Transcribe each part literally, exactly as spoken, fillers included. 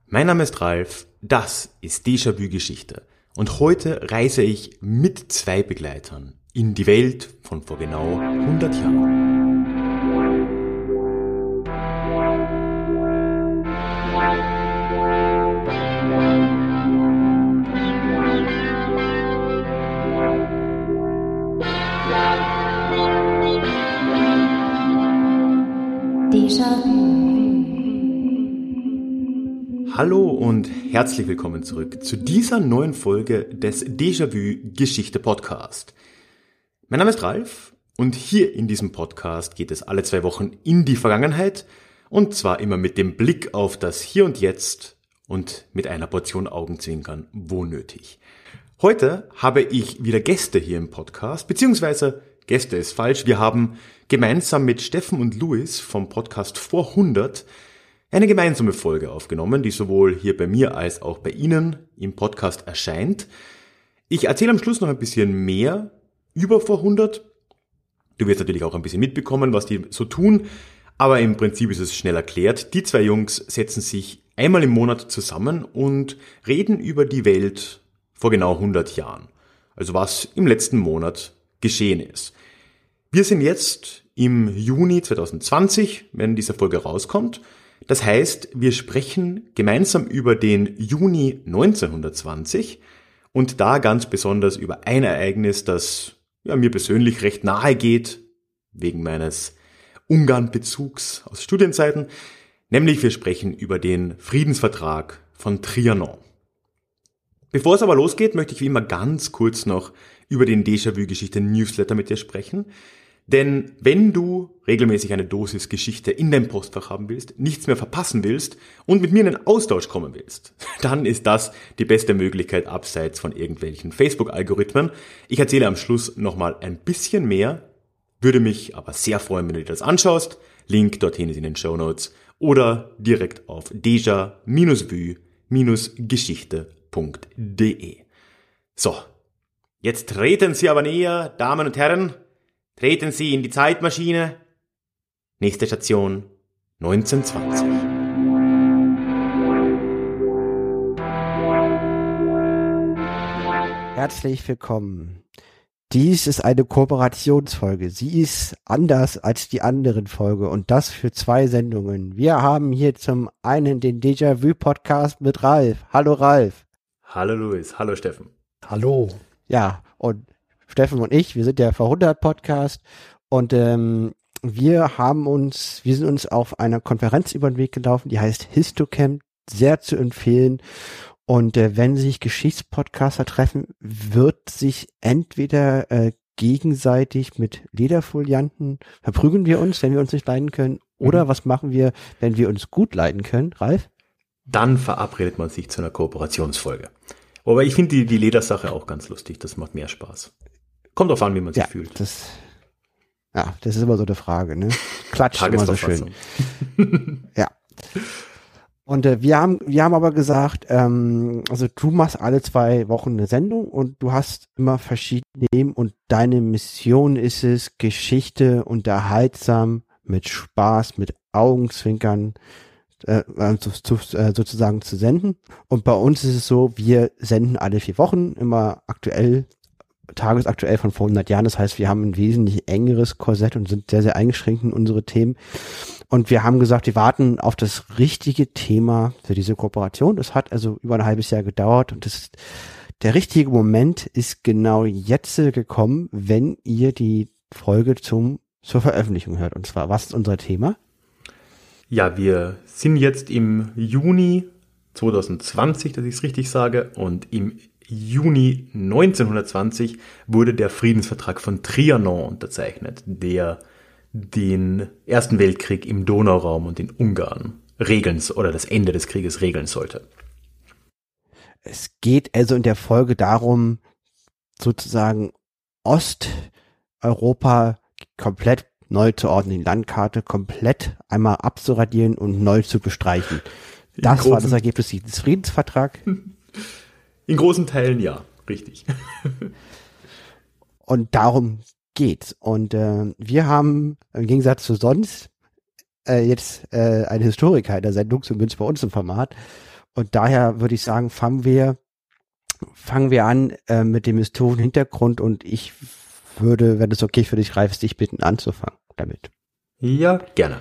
Mein Name ist Ralf, das ist Déjà-vu Geschichte und heute reise ich mit zwei Begleitern in die Welt von vor genau hundert Jahren. Déjà-vu. Hallo und herzlich willkommen zurück zu dieser neuen Folge des Déjà-vu Geschichte Podcast. Mein Name ist Ralf und hier in diesem Podcast geht es alle zwei Wochen in die Vergangenheit und zwar immer mit dem Blick auf das Hier und Jetzt und mit einer Portion Augenzwinkern, wo nötig. Heute habe ich wieder Gäste hier im Podcast, beziehungsweise Gäste ist falsch. Wir haben gemeinsam mit Steffen und Luis vom Podcast vor hundert eine gemeinsame Folge aufgenommen, die sowohl hier bei mir als auch bei Ihnen im Podcast erscheint. Ich erzähle am Schluss noch ein bisschen mehr über vor hundert. Du wirst natürlich auch ein bisschen mitbekommen, was die so tun, aber im Prinzip ist es schnell erklärt. Die zwei Jungs setzen sich einmal im Monat zusammen und reden über die Welt vor genau hundert Jahren. Also was im letzten Monat geschehen ist. Wir sind jetzt im Juni zwanzig zwanzig, wenn diese Folge rauskommt. Das heißt, wir sprechen gemeinsam über den Juni neunzehnhundertzwanzig und da ganz besonders über ein Ereignis, das ja, mir persönlich recht nahe geht, wegen meines Ungarn-Bezugs aus Studienzeiten, nämlich wir sprechen über den Friedensvertrag von Trianon. Bevor es aber losgeht, möchte ich wie immer ganz kurz noch über den Déjà-vu-Geschichte-Newsletter mit dir sprechen. Denn wenn du regelmäßig eine Dosis Geschichte in deinem Postfach haben willst, nichts mehr verpassen willst und mit mir in einen Austausch kommen willst, dann ist das die beste Möglichkeit abseits von irgendwelchen Facebook-Algorithmen. Ich erzähle am Schluss nochmal ein bisschen mehr, würde mich aber sehr freuen, wenn du dir das anschaust. Link dorthin ist in den Shownotes oder direkt auf deja vu geschichte punkt de. So, jetzt treten Sie aber näher, Damen und Herren. Treten Sie in die Zeitmaschine. Nächste Station neunzehnhundertzwanzig. Herzlich willkommen. Dies ist eine Kooperationsfolge. Sie ist anders als die anderen Folgen und das für zwei Sendungen. Wir haben hier zum einen den Déjà-vu-Podcast mit Ralf. Hallo Ralf. Hallo Luis. Hallo Steffen. Hallo. Ja, und Steffen und ich, wir sind der vor hundert Podcast und ähm, wir haben uns, wir sind uns auf einer Konferenz über den Weg gelaufen, die heißt Histocamp, sehr zu empfehlen. Und äh, wenn sich Geschichtspodcaster treffen, wird sich entweder äh, gegenseitig mit Lederfolianten verprügeln wir uns, wenn wir uns nicht leiden können, oder mhm. was machen wir, wenn wir uns gut leiden können, Ralf? Dann verabredet man sich zu einer Kooperationsfolge. Aber ich finde die, die Ledersache auch ganz lustig, das macht mehr Spaß. Kommt drauf an, wie man sich ja, fühlt. Das, ja, das ist immer so eine Frage, ne? Klatscht immer so schön. Ja. Und äh, wir haben, wir haben aber gesagt, ähm, also du machst alle zwei Wochen eine Sendung und du hast immer verschiedene Themen und deine Mission ist es, Geschichte unterhaltsam, mit Spaß, mit Augenzwinkern äh, zu, zu, äh, sozusagen zu senden. Und bei uns ist es so, wir senden alle vier Wochen, immer aktuell, tagesaktuell von vor hundert Jahren. Das heißt, wir haben ein wesentlich engeres Korsett und sind sehr, sehr eingeschränkt in unsere Themen. Und wir haben gesagt, wir warten auf das richtige Thema für diese Kooperation. Das hat also über ein halbes Jahr gedauert und das, der richtige Moment ist genau jetzt gekommen, wenn ihr die Folge zum, zur Veröffentlichung hört. Und zwar, was ist unser Thema? Ja, wir sind jetzt im Juni zwanzig zwanzig, dass ich es richtig sage, und im Juni neunzehnhundertzwanzig wurde der Friedensvertrag von Trianon unterzeichnet, der den Ersten Weltkrieg im Donauraum und in Ungarn regeln oder das Ende des Krieges regeln sollte. Es geht also in der Folge darum, sozusagen Osteuropa komplett neu zu ordnen, die Landkarte komplett einmal abzuradieren und neu zu bestreichen. Das großen, war das Ergebnis dieses Friedensvertrags. In großen Teilen ja, richtig. Und darum geht's. Und äh, wir haben im Gegensatz zu sonst äh, jetzt äh, einen Historiker in der Sendung, zumindest bei uns im Format. Und daher würde ich sagen, fangen wir, fangen wir an äh, mit dem historischen Hintergrund und ich würde, wenn es okay für dich, Ralf, dich bitten anzufangen damit. Ja, gerne.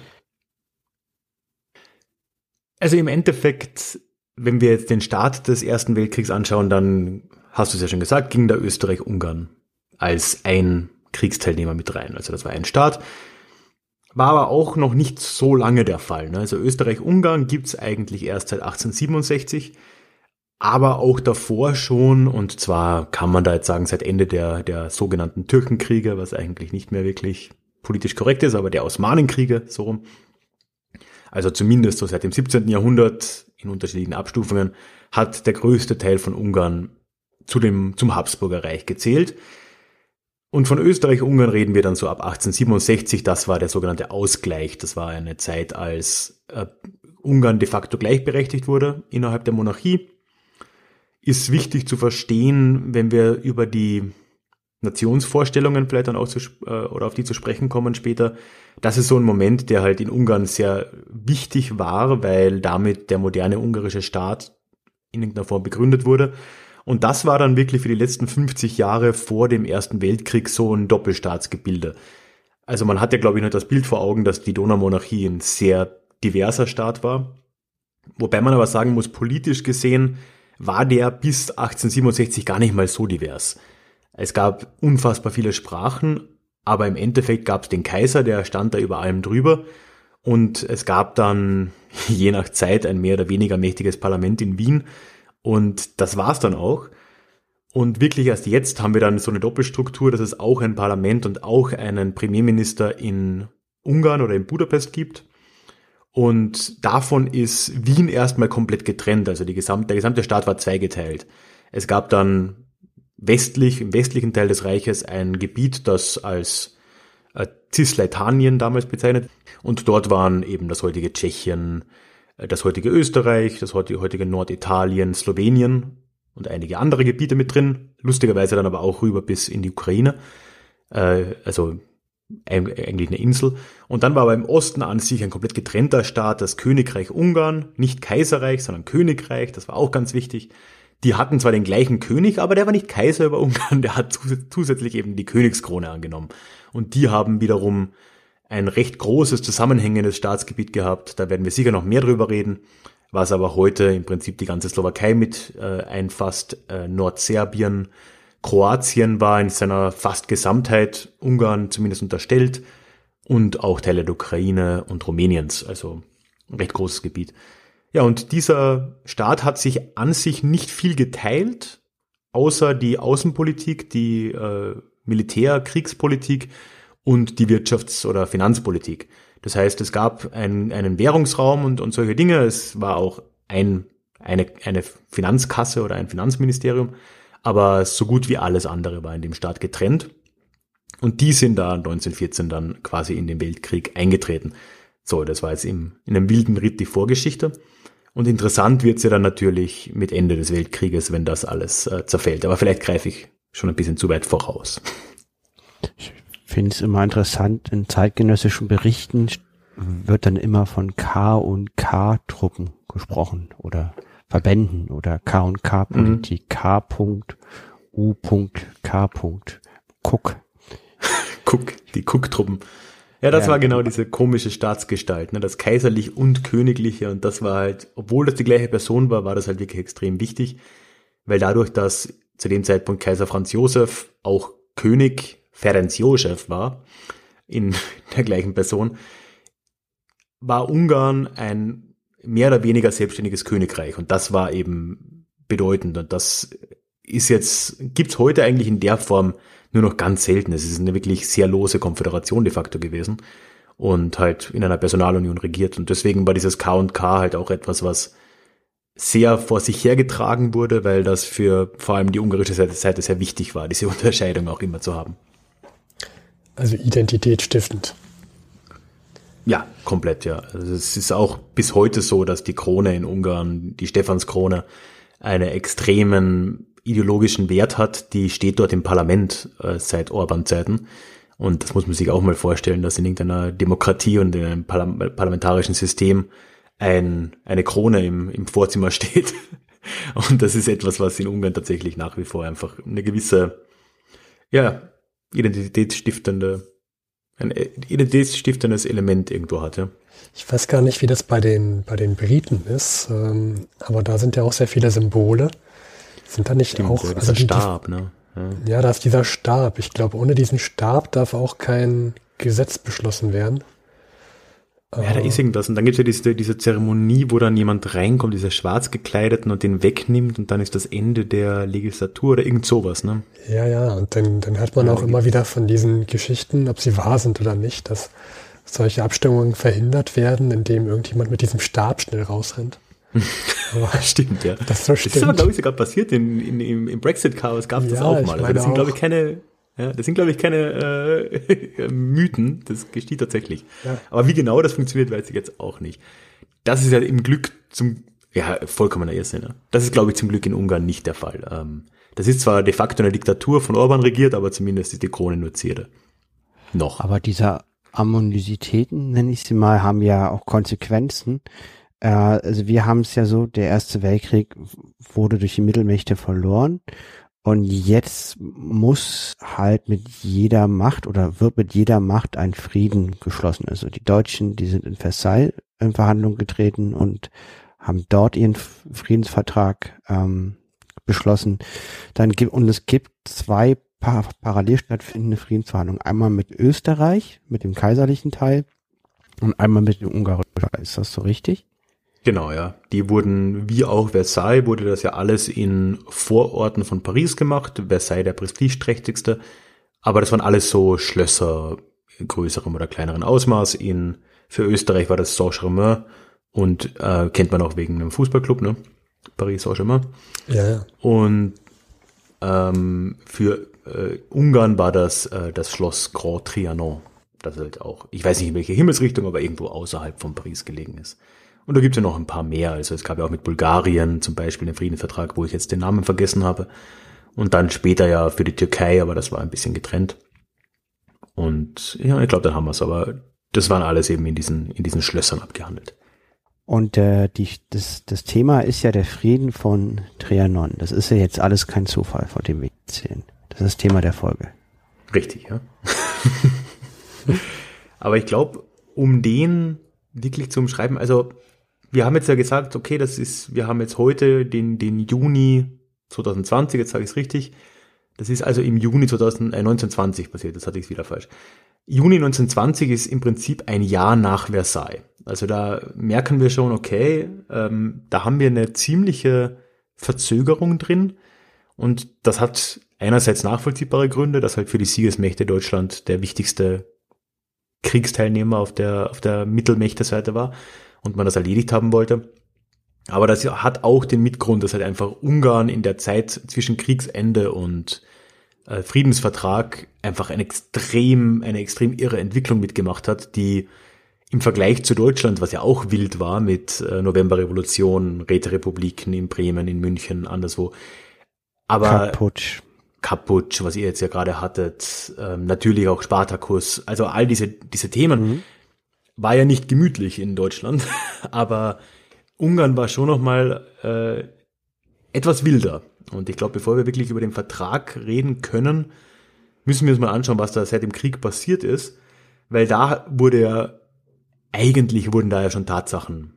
Also im Endeffekt, wenn wir jetzt den Start des Ersten Weltkriegs anschauen, dann, hast du es ja schon gesagt, ging da Österreich-Ungarn als ein Kriegsteilnehmer mit rein. Also das war ein Staat. War aber auch noch nicht so lange der Fall. Also Österreich-Ungarn gibt's eigentlich erst seit achtzehnhundertsiebenundsechzig, aber auch davor schon, und zwar kann man da jetzt sagen, seit Ende der, der sogenannten Türkenkriege, was eigentlich nicht mehr wirklich politisch korrekt ist, aber der Osmanenkriege, so rum. Also zumindest so seit dem siebzehnten Jahrhundert in unterschiedlichen Abstufungen hat der größte Teil von Ungarn zu dem, zum Habsburger Reich gezählt. Und von Österreich-Ungarn reden wir dann so ab achtzehnhundertsiebenundsechzig, das war der sogenannte Ausgleich. Das war eine Zeit, als äh, Ungarn de facto gleichberechtigt wurde innerhalb der Monarchie. Ist wichtig zu verstehen, wenn wir über die Nationsvorstellungen vielleicht dann auch zu, äh, oder auf die zu sprechen kommen später. Das ist so ein Moment, der halt in Ungarn sehr wichtig war, weil damit der moderne ungarische Staat in irgendeiner Form begründet wurde. Und das war dann wirklich für die letzten fünfzig Jahre vor dem Ersten Weltkrieg so ein Doppelstaatsgebilde. Also man hat ja, glaube ich, noch das Bild vor Augen, dass die Donaumonarchie ein sehr diverser Staat war. Wobei man aber sagen muss, politisch gesehen war der bis achtzehnhundertsiebenundsechzig gar nicht mal so divers. Es gab unfassbar viele Sprachen, aber im Endeffekt gab es den Kaiser, der stand da über allem drüber. Und es gab dann je nach Zeit ein mehr oder weniger mächtiges Parlament in Wien. Und das war's dann auch. Und wirklich erst jetzt haben wir dann so eine Doppelstruktur, dass es auch ein Parlament und auch einen Premierminister in Ungarn oder in Budapest gibt. Und davon ist Wien erstmal komplett getrennt. Also die gesamte, der gesamte Staat war zweigeteilt. Es gab dann westlich, im westlichen Teil des Reiches ein Gebiet, das als äh, Cisleitanien damals bezeichnet. Und dort waren eben das heutige Tschechien, das heutige Österreich, das heutige Norditalien, Slowenien und einige andere Gebiete mit drin. Lustigerweise dann aber auch rüber bis in die Ukraine. Äh, also eigentlich eine Insel. Und dann war aber im Osten an sich ein komplett getrennter Staat, das Königreich Ungarn, nicht Kaiserreich, sondern Königreich, das war auch ganz wichtig. Die hatten zwar den gleichen König, aber der war nicht Kaiser über Ungarn, der hat zusätzlich eben die Königskrone angenommen. Und die haben wiederum ein recht großes, zusammenhängendes Staatsgebiet gehabt, da werden wir sicher noch mehr drüber reden, was aber heute im Prinzip die ganze Slowakei mit äh, einfasst, äh, Nordserbien, Kroatien war in seiner fast Gesamtheit Ungarn zumindest unterstellt und auch Teile der Ukraine und Rumäniens, also ein recht großes Gebiet. Ja, und dieser Staat hat sich an sich nicht viel geteilt, außer die Außenpolitik, die äh, Militär-, Kriegspolitik und die Wirtschafts- oder Finanzpolitik. Das heißt, es gab ein, einen Währungsraum und, und solche Dinge. Es war auch ein, eine, eine Finanzkasse oder ein Finanzministerium, aber so gut wie alles andere war in dem Staat getrennt. Und die sind da neunzehnhundertvierzehn dann quasi in den Weltkrieg eingetreten. So, das war jetzt im, in einem wilden Ritt die Vorgeschichte. Und interessant wird's ja dann natürlich mit Ende des Weltkrieges, wenn das alles äh, zerfällt. Aber vielleicht greife ich schon ein bisschen zu weit voraus. Ich finde es immer interessant, in zeitgenössischen Berichten wird dann immer von K- und K-Truppen gesprochen oder Verbänden oder K- und K-Politik, mhm. K. U. K. Cook. Cook, die Cook-Truppen. Ja, das ja. war genau diese komische Staatsgestalt, ne? Das Kaiserlich und Königliche, und das war halt, obwohl das die gleiche Person war, war das halt wirklich extrem wichtig, weil dadurch, dass zu dem Zeitpunkt Kaiser Franz Josef auch König Ferenc Josef war, in der gleichen Person, war Ungarn ein mehr oder weniger selbstständiges Königreich, und das war eben bedeutend, und das ist jetzt, gibt's heute eigentlich in der Form nur noch ganz selten. Es ist eine wirklich sehr lose Konföderation de facto gewesen und halt in einer Personalunion regiert, und deswegen war dieses K und K halt auch etwas, was sehr vor sich hergetragen wurde, weil das für vor allem die ungarische Seite sehr wichtig war, diese Unterscheidung auch immer zu haben. Also identitätsstiftend. Ja, komplett, ja. Also es ist auch bis heute so, dass die Krone in Ungarn, die Stephanskrone, einen extremen ideologischen Wert hat. Die steht dort im Parlament äh, seit Orban-Zeiten. Und das muss man sich auch mal vorstellen, dass in irgendeiner Demokratie und in einem Parlam- parlamentarischen System ein, eine Krone im, im Vorzimmer steht. Und das ist etwas, was in Ungarn tatsächlich nach wie vor einfach eine gewisse, ja, identitätsstiftende, ein identitätsstiftendes Element irgendwo hat, ja. Ich weiß gar nicht, wie das bei den, bei den Briten ist, ähm, aber da sind ja auch sehr viele Symbole. Sind da nicht Stimmt, auch, ja, also die, Stab, ne? Ja. Ja, da ist dieser Stab. Ich glaube, ohne diesen Stab darf auch kein Gesetz beschlossen werden. Ja, da ist irgendwas. Und dann gibt's ja diese, diese Zeremonie, wo dann jemand reinkommt, dieser schwarz gekleideten und den wegnimmt und dann ist das Ende der Legislatur oder irgend sowas, ne? Ja, ja, und dann, dann hört man Ja, auch immer wieder von diesen Geschichten, ob sie wahr sind oder nicht, dass solche Abstimmungen verhindert werden, indem irgendjemand mit diesem Stab schnell rausrennt. Aber stimmt, ja. Das, so das ist aber, glaube ich, sogar passiert. In, in, im, im Brexit-Chaos gab es ja, das auch mal. Also das sind, glaube ich, auch. keine, ja, das sind, glaube ich, keine äh, Mythen. Das geschieht tatsächlich. Ja. Aber wie genau das funktioniert, weiß ich jetzt auch nicht. Das ist ja im Glück zum, ja, vollkommener Irrsinn. Ne? Das ist, glaube ich, zum Glück in Ungarn nicht der Fall. Ähm, das ist zwar de facto eine Diktatur von Orban regiert, aber zumindest ist die Krone nur Zierde. Noch. Aber diese Ammonisitäten, nenne ich sie mal, haben ja auch Konsequenzen. Äh, also wir haben es ja so, der Erste Weltkrieg wurde durch die Mittelmächte verloren und jetzt muss halt mit jeder Macht oder wird mit jeder Macht ein Frieden geschlossen. Also die Deutschen, die sind in Versailles in Verhandlungen getreten und haben dort ihren Friedensvertrag ähm, beschlossen. Dann gibt, und es gibt zwei par- parallel stattfindende Friedensverhandlungen. Einmal mit Österreich, mit dem kaiserlichen Teil und einmal mit dem ungarischen Teil. Ist das so richtig? Genau, ja. Die wurden, wie auch Versailles, wurde das ja alles in Vororten von Paris gemacht. Versailles der prestigeträchtigste. Aber das waren alles so Schlösser in größerem oder kleineren Ausmaß. In, für Österreich war das Saint-Germain und äh, kennt man auch wegen einem Fußballclub, ne? Paris Saint-Germain. Ja, ja. Und ähm, für äh, Ungarn war das äh, das Schloss Grand Trianon. Das halt auch, ich weiß nicht in welche Himmelsrichtung, aber irgendwo außerhalb von Paris gelegen ist. Und da gibt's ja noch ein paar mehr. Also es gab ja auch mit Bulgarien zum Beispiel einen Friedensvertrag, wo ich jetzt den Namen vergessen habe. Und dann später ja für die Türkei, aber das war ein bisschen getrennt. Und ja, ich glaube, dann haben wir's. Aber das waren alles eben in diesen in diesen Schlössern abgehandelt. Und äh, die, das, das Thema ist ja der Frieden von Trianon. Das ist ja jetzt alles kein Zufall, vor dem wir erzählen. Das ist das Thema der Folge. Richtig, ja. Aber ich glaube, um den wirklich zu umschreiben, also wir haben jetzt ja gesagt, okay, das ist, wir haben jetzt heute den, den Juni zwanzig zwanzig, jetzt sage ich es richtig. Das ist also im Juni zwanzig, äh, neunzehnhundertzwanzig passiert, das hatte ich wieder falsch. Juni neunzehnhundertzwanzig ist im Prinzip ein Jahr nach Versailles. Also da merken wir schon, okay, ähm, da haben wir eine ziemliche Verzögerung drin. Und das hat einerseits nachvollziehbare Gründe, dass halt für die Siegesmächte Deutschland der wichtigste Kriegsteilnehmer auf der, auf der Mittelmächte-Seite war und man das erledigt haben wollte. Aber das hat auch den Mitgrund, dass halt einfach Ungarn in der Zeit zwischen Kriegsende und äh, Friedensvertrag einfach eine extrem, eine extrem irre Entwicklung mitgemacht hat, die im Vergleich zu Deutschland, was ja auch wild war mit äh, Novemberrevolution, Räterepubliken in Bremen, in München, anderswo. Aber Kaputsch. Kaputsch, was ihr jetzt ja gerade hattet, ähm, natürlich auch Spartacus, also all diese diese Themen, mhm. war ja nicht gemütlich in Deutschland, aber Ungarn war schon nochmal äh, etwas wilder. Und ich glaube, bevor wir wirklich über den Vertrag reden können, müssen wir uns mal anschauen, was da seit dem Krieg passiert ist, weil da wurde ja, eigentlich wurden da ja schon Tatsachen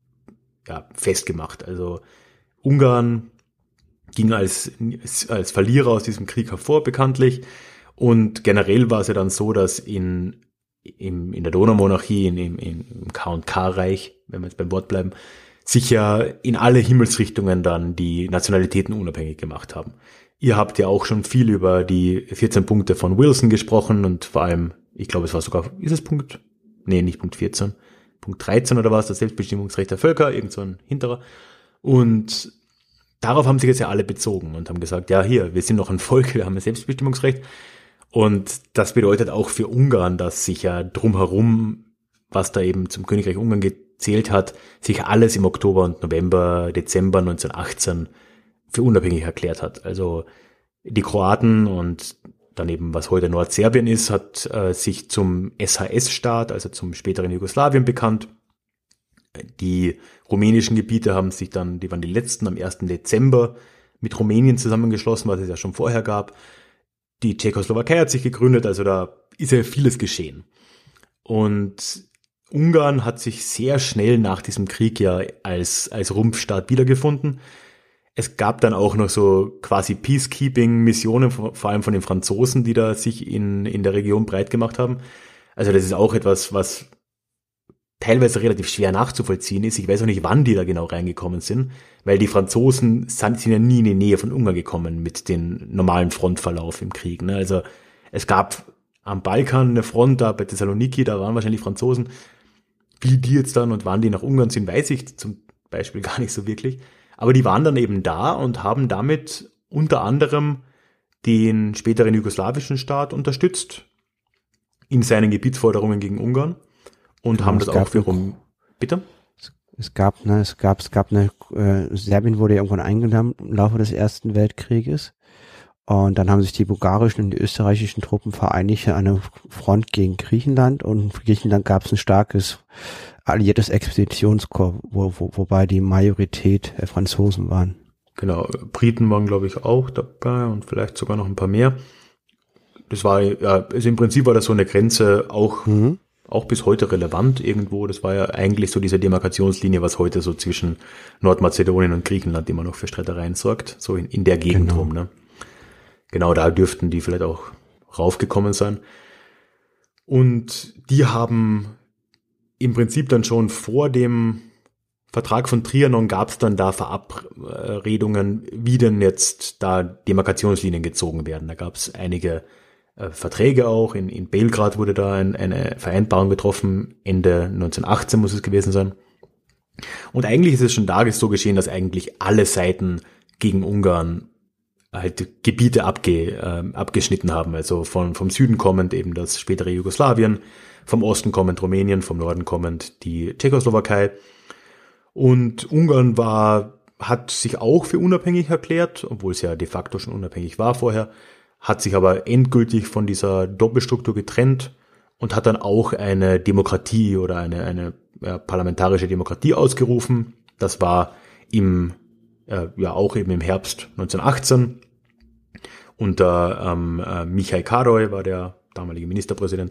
ja, festgemacht. Also Ungarn ging als, als Verlierer aus diesem Krieg hervor, bekanntlich. Und generell war es ja dann so, dass in, in, in der Donaumonarchie, in, in, im K und K-Reich, wenn wir jetzt beim Wort bleiben, sich ja in alle Himmelsrichtungen dann die Nationalitäten unabhängig gemacht haben. Ihr habt ja auch schon viel über die vierzehn Punkte von Wilson gesprochen und vor allem, ich glaube, es war sogar, ist es Punkt? Nee, nicht Punkt vierzehn. Punkt dreizehn oder was, das Selbstbestimmungsrecht der Völker, irgend so ein hinterer. Und darauf haben sich jetzt ja alle bezogen und haben gesagt, ja hier, wir sind noch ein Volk, wir haben ein Selbstbestimmungsrecht. Und das bedeutet auch für Ungarn, dass sich ja drumherum, was da eben zum Königreich Ungarn gezählt hat, sich alles im Oktober und November, Dezember neunzehnhundertachtzehn für unabhängig erklärt hat. Also die Kroaten und daneben, was heute Nordserbien ist, hat äh, sich zum S H S-Staat, also zum späteren Jugoslawien bekannt. Die rumänischen Gebiete haben sich dann, die waren die letzten am ersten Dezember mit Rumänien zusammengeschlossen, was es ja schon vorher gab. Die Tschechoslowakei hat sich gegründet, also da ist ja vieles geschehen. Und Ungarn hat sich sehr schnell nach diesem Krieg ja als, als Rumpfstaat wiedergefunden. Es gab dann auch noch so quasi Peacekeeping-Missionen, vor allem von den Franzosen, die da sich in, in der Region breit gemacht haben. Also das ist auch etwas, was teilweise relativ schwer nachzuvollziehen ist. Ich weiß auch nicht, wann die da genau reingekommen sind, weil die Franzosen sind, sind ja nie in die Nähe von Ungarn gekommen mit dem normalen Frontverlauf im Krieg. Ne? Also es gab am Balkan eine Front, da bei Thessaloniki, da waren wahrscheinlich Franzosen. Wie die jetzt dann und wann die nach Ungarn sind, weiß ich zum Beispiel gar nicht so wirklich. Aber die waren dann eben da und haben damit unter anderem den späteren jugoslawischen Staat unterstützt in seinen Gebietsforderungen gegen Ungarn und ja, haben das auch wiederum, bitte? Es gab, ne, es gab, es gab eine, äh, Serbien wurde ja irgendwann eingenommen im Laufe des Ersten Weltkrieges. Und dann haben sich die bulgarischen und die österreichischen Truppen vereinigt für eine Front gegen Griechenland. Und für Griechenland gab es ein starkes alliiertes Expeditionskorps, wo, wo, wobei die Majorität äh, Franzosen waren. Genau, Briten waren, glaube ich, auch dabei und vielleicht sogar noch ein paar mehr. Das war, ja, also im Prinzip war das so eine Grenze auch, mhm. auch bis heute relevant irgendwo. Das war ja eigentlich so diese Demarkationslinie, was heute so zwischen Nordmazedonien und Griechenland immer noch für Streitereien sorgt. So in, in der Gegend genau. rum, ne? Genau, da dürften die vielleicht auch raufgekommen sein. Und die haben im Prinzip dann schon vor dem Vertrag von Trianon gab es dann da Verabredungen, wie denn jetzt da Demarkationslinien gezogen werden. Da gab es einige äh, Verträge auch. In, in Belgrad wurde da ein, eine Vereinbarung getroffen. Ende neunzehnhundertachtzehn muss es gewesen sein. Und eigentlich ist es schon da so geschehen, dass eigentlich alle Seiten gegen Ungarn halt Gebiete abge, äh, abgeschnitten haben, also von, vom Süden kommend eben das spätere Jugoslawien, vom Osten kommend Rumänien, vom Norden kommend die Tschechoslowakei. Und Ungarn war, hat sich auch für unabhängig erklärt, obwohl es ja de facto schon unabhängig war vorher, hat sich aber endgültig von dieser Doppelstruktur getrennt und hat dann auch eine Demokratie oder eine, eine ja, parlamentarische Demokratie ausgerufen. Das war im, äh, ja auch eben im Herbst neunzehnhundertachtzehn. Unter ähm, äh, Michal Károly war der damalige Ministerpräsident.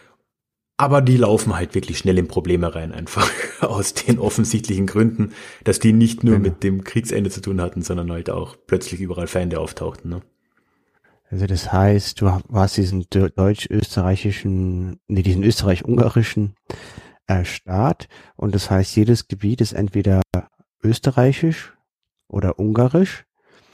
Aber die laufen halt wirklich schnell in Probleme rein, einfach aus den offensichtlichen Gründen, dass die nicht nur genau. mit dem Kriegsende zu tun hatten, sondern halt auch plötzlich überall Feinde auftauchten. Ne? Also das heißt, du hast diesen deutsch-österreichischen, nee, diesen österreich-ungarischen äh, Staat und das heißt, jedes Gebiet ist entweder österreichisch oder ungarisch.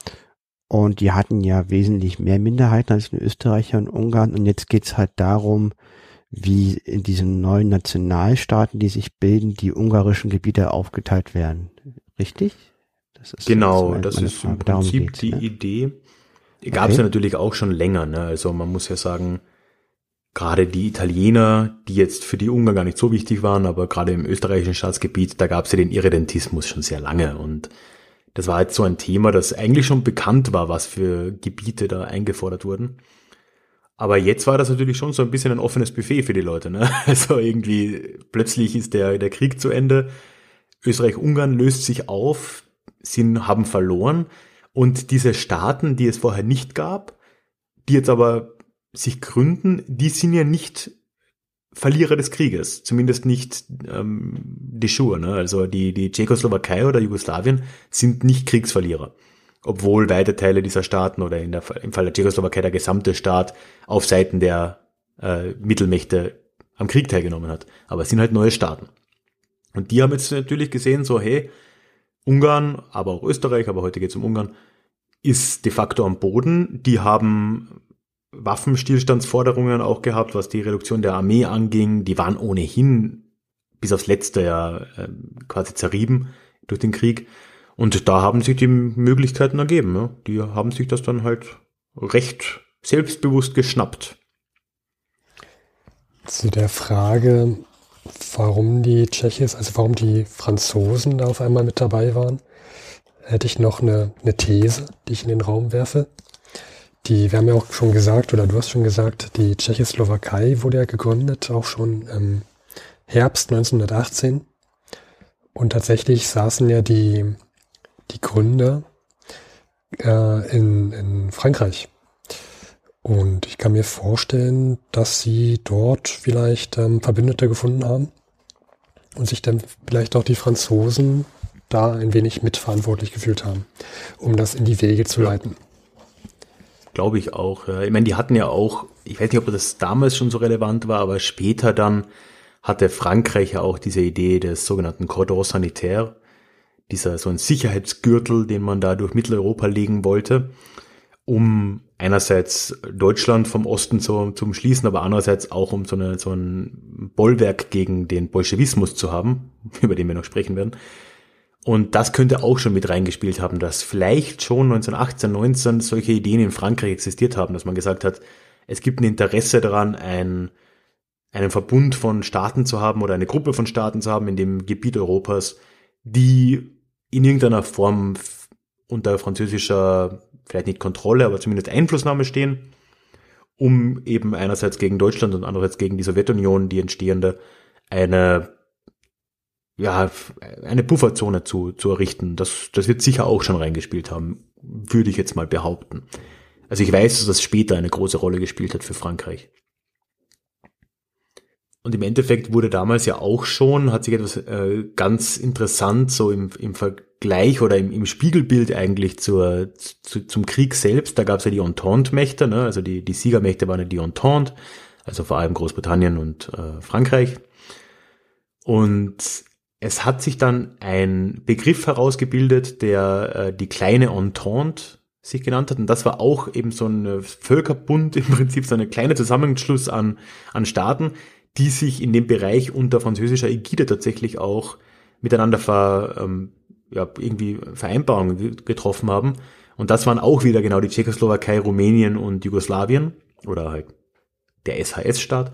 Und die hatten ja wesentlich mehr Minderheiten als in Österreich und Ungarn. Und jetzt geht's halt darum, wie in diesen neuen Nationalstaaten, die sich bilden, die ungarischen Gebiete aufgeteilt werden. Richtig? Das ist genau, das ist im Prinzip die ne? Idee. Gab es okay. ja natürlich auch schon länger. Ne? Also man muss ja sagen, gerade die Italiener, die jetzt für die Ungarn gar nicht so wichtig waren, aber gerade im österreichischen Staatsgebiet, da gab es ja den Irredentismus schon sehr lange. Und das war jetzt so ein Thema, das eigentlich schon bekannt war, was für Gebiete da eingefordert wurden. Aber jetzt war das natürlich schon so ein bisschen ein offenes Buffet für die Leute. Ne? Also irgendwie plötzlich ist der, der Krieg zu Ende. Österreich-Ungarn löst sich auf, sie haben verloren. Und diese Staaten, die es vorher nicht gab, die jetzt aber sich gründen, die sind ja nicht Verlierer des Krieges, zumindest nicht ähm, de jure. Ne? Also die, die Tschechoslowakei oder Jugoslawien sind nicht Kriegsverlierer, obwohl weite Teile dieser Staaten oder in der, im Fall der Tschechoslowakei der gesamte Staat auf Seiten der äh, Mittelmächte am Krieg teilgenommen hat. Aber es sind halt neue Staaten. Und die haben jetzt natürlich gesehen, so hey, Ungarn, aber auch Österreich, aber heute geht es um Ungarn, ist de facto am Boden. Die haben Waffenstillstandsforderungen auch gehabt, was die Reduktion der Armee anging. Die waren ohnehin bis aufs Letzte ja äh, quasi zerrieben durch den Krieg. Und da haben sich die Möglichkeiten ergeben. Ja. Die haben sich das dann halt recht selbstbewusst geschnappt. Zu der Frage, warum die Tschechis, also warum die Franzosen da auf einmal mit dabei waren, hätte ich noch eine, eine These, die ich in den Raum werfe. Die, wir haben ja auch schon gesagt, oder du hast schon gesagt, die Tschechoslowakei wurde ja gegründet, auch schon im Herbst neunzehnhundertachtzehn. Und tatsächlich saßen ja die, die Gründer äh, in, in Frankreich. Und ich kann mir vorstellen, dass sie dort vielleicht ähm, Verbündete gefunden haben und sich dann vielleicht auch die Franzosen da ein wenig mitverantwortlich gefühlt haben, um das in die Wege zu leiten. Glaube ich auch. Ja. Ich meine, die hatten ja auch, ich weiß nicht, ob das damals schon so relevant war, aber später dann hatte Frankreich ja auch diese Idee des sogenannten Cordon Sanitaire, dieser so ein Sicherheitsgürtel, den man da durch Mitteleuropa legen wollte, um einerseits Deutschland vom Osten zu, zu umschließen, aber andererseits auch um so, eine, so ein Bollwerk gegen den Bolschewismus zu haben, über den wir noch sprechen werden. Und das könnte auch schon mit reingespielt haben, dass vielleicht schon neunzehnhundertachtzehn, neunzehn solche Ideen in Frankreich existiert haben, dass man gesagt hat, es gibt ein Interesse daran, ein, einen Verbund von Staaten zu haben oder eine Gruppe von Staaten zu haben in dem Gebiet Europas, die in irgendeiner Form unter französischer, vielleicht nicht Kontrolle, aber zumindest Einflussnahme stehen, um eben einerseits gegen Deutschland und andererseits gegen die Sowjetunion, die entstehende, eine ja, eine Pufferzone zu, zu errichten. Das, das wird sicher auch schon reingespielt haben, würde ich jetzt mal behaupten. Also ich weiß, dass das später eine große Rolle gespielt hat für Frankreich. Und im Endeffekt wurde damals ja auch schon, hat sich etwas äh, ganz interessant so im, im Vergleich oder im, im Spiegelbild eigentlich zur, zu, zum Krieg selbst. Da gab es ja die Entente-Mächte, ne? Also die, die Siegermächte waren ja die Entente, also vor allem Großbritannien und äh, Frankreich. Und es hat sich dann ein Begriff herausgebildet, der äh, die kleine Entente sich genannt hat. Und das war auch eben so ein Völkerbund, im Prinzip so ein kleiner Zusammenschluss an, an Staaten, die sich in dem Bereich unter französischer Ägide tatsächlich auch miteinander ver, ähm, ja, irgendwie Vereinbarungen getroffen haben. Und das waren auch wieder genau die Tschechoslowakei, Rumänien und Jugoslawien oder halt der S H S-Staat.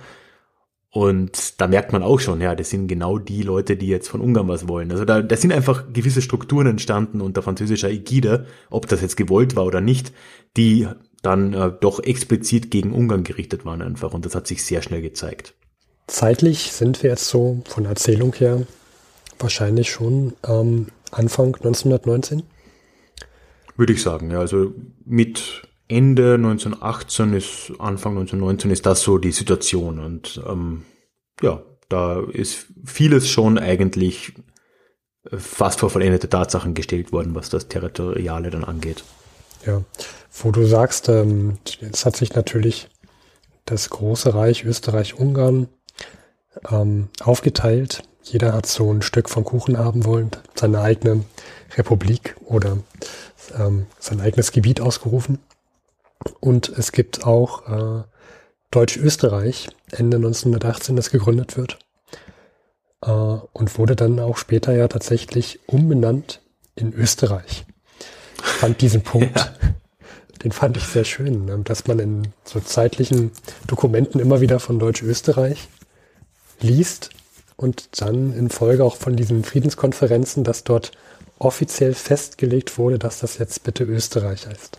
Und da merkt man auch schon, ja, das sind genau die Leute, die jetzt von Ungarn was wollen. Also da, da sind einfach gewisse Strukturen entstanden unter französischer Ägide, ob das jetzt gewollt war oder nicht, die dann äh, doch explizit gegen Ungarn gerichtet waren einfach. Und das hat sich sehr schnell gezeigt. Zeitlich sind wir jetzt so von der Erzählung her wahrscheinlich schon ähm, Anfang neunzehnhundertneunzehn? Würde ich sagen, ja. Also mit Ende neunzehnhundertachtzehn ist, Anfang neunzehnhundertneunzehn ist das so die Situation. Und ähm, ja, da ist vieles schon eigentlich fast vor vollendete Tatsachen gestellt worden, was das Territoriale dann angeht. Ja, wo du sagst, ähm, es hat sich natürlich das große Reich Österreich-Ungarn ähm, aufgeteilt. Jeder hat so ein Stück vom Kuchen haben wollen, seine eigene Republik oder ähm, sein eigenes Gebiet ausgerufen. Und es gibt auch äh, Deutsch-Österreich, Ende neunzehnhundertachtzehn, das gegründet wird. Äh, und wurde dann auch später ja tatsächlich umbenannt in Österreich. Ich fand diesen Punkt, ja. den fand ich sehr schön, dass man in so zeitlichen Dokumenten immer wieder von Deutsch-Österreich liest und dann in Folge auch von diesen Friedenskonferenzen, dass dort offiziell festgelegt wurde, dass das jetzt bitte Österreich heißt.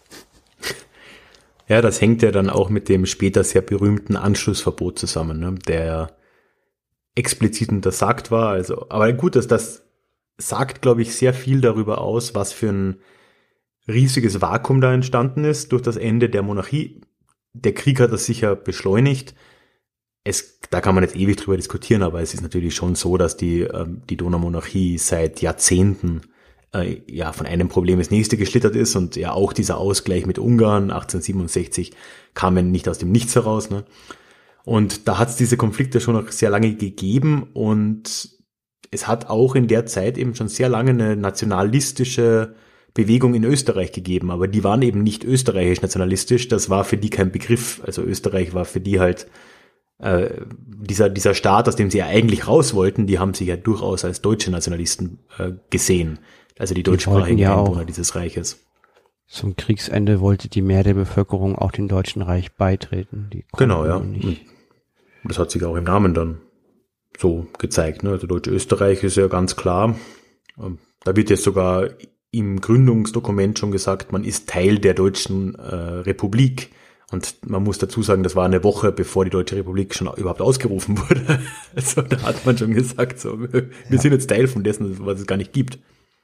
Ja, das hängt ja dann auch mit dem später sehr berühmten Anschlussverbot zusammen, ne, der explizit untersagt war. Also, aber gut, dass das sagt, glaube ich, sehr viel darüber aus, was für ein riesiges Vakuum da entstanden ist durch das Ende der Monarchie. Der Krieg hat das sicher beschleunigt. Es, da kann man jetzt ewig drüber diskutieren, aber es ist natürlich schon so, dass die, ähm, die Donaumonarchie seit Jahrzehnten äh, ja von einem Problem ins nächste geschlittert ist und ja auch dieser Ausgleich mit Ungarn achtzehnhundertsiebenundsechzig kam ja nicht aus dem Nichts heraus, ne? Und da hat es diese Konflikte schon noch sehr lange gegeben und es hat auch in der Zeit eben schon sehr lange eine nationalistische Bewegung in Österreich gegeben, aber die waren eben nicht österreichisch-nationalistisch, das war für die kein Begriff, also Österreich war für die halt äh, dieser dieser Staat, aus dem sie ja eigentlich raus wollten, die haben sich ja durchaus als deutsche Nationalisten äh, gesehen, also die, die deutschsprachigen ja Einwohner dieses Reiches. Zum Kriegsende wollte die Mehrheit der Bevölkerung auch dem Deutschen Reich beitreten. Die genau, ja. Nicht. Das hat sich auch im Namen dann so gezeigt, ne? Also Deutsch-Österreich ist ja ganz klar. Da wird jetzt sogar im Gründungsdokument schon gesagt, man ist Teil der Deutschen äh, Republik Und man muss dazu sagen, das war eine Woche, bevor die Deutsche Republik schon überhaupt ausgerufen wurde. Also da hat man schon gesagt, so, wir, wir ja. sind jetzt Teil von dessen, was es gar nicht gibt.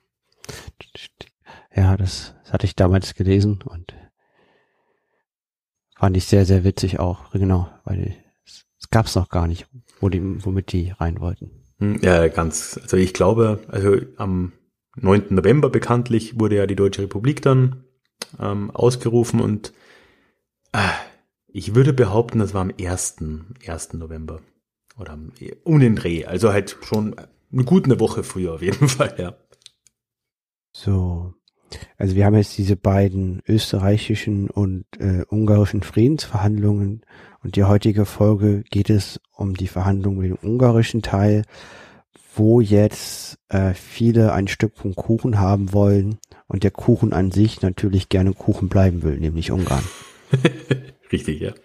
Ja, das, das hatte ich damals gelesen und fand ich sehr, sehr witzig auch, genau, weil es, es gab es noch gar nicht, wo die, womit die rein wollten. Ja, ganz, also ich glaube, also am neunten November bekanntlich wurde ja die Deutsche Republik dann ähm, ausgerufen und äh, ich würde behaupten, das war am ersten November oder um den Dreh, also halt schon eine gute Woche früher auf jeden Fall, ja. So, also wir haben jetzt diese beiden österreichischen und äh, ungarischen Friedensverhandlungen und die heutige Folge geht es um die Verhandlungen mit dem ungarischen Teil, wo jetzt äh, viele ein Stück vom Kuchen haben wollen und der Kuchen an sich natürlich gerne Kuchen bleiben will, nämlich Ungarn. Richtig, ja.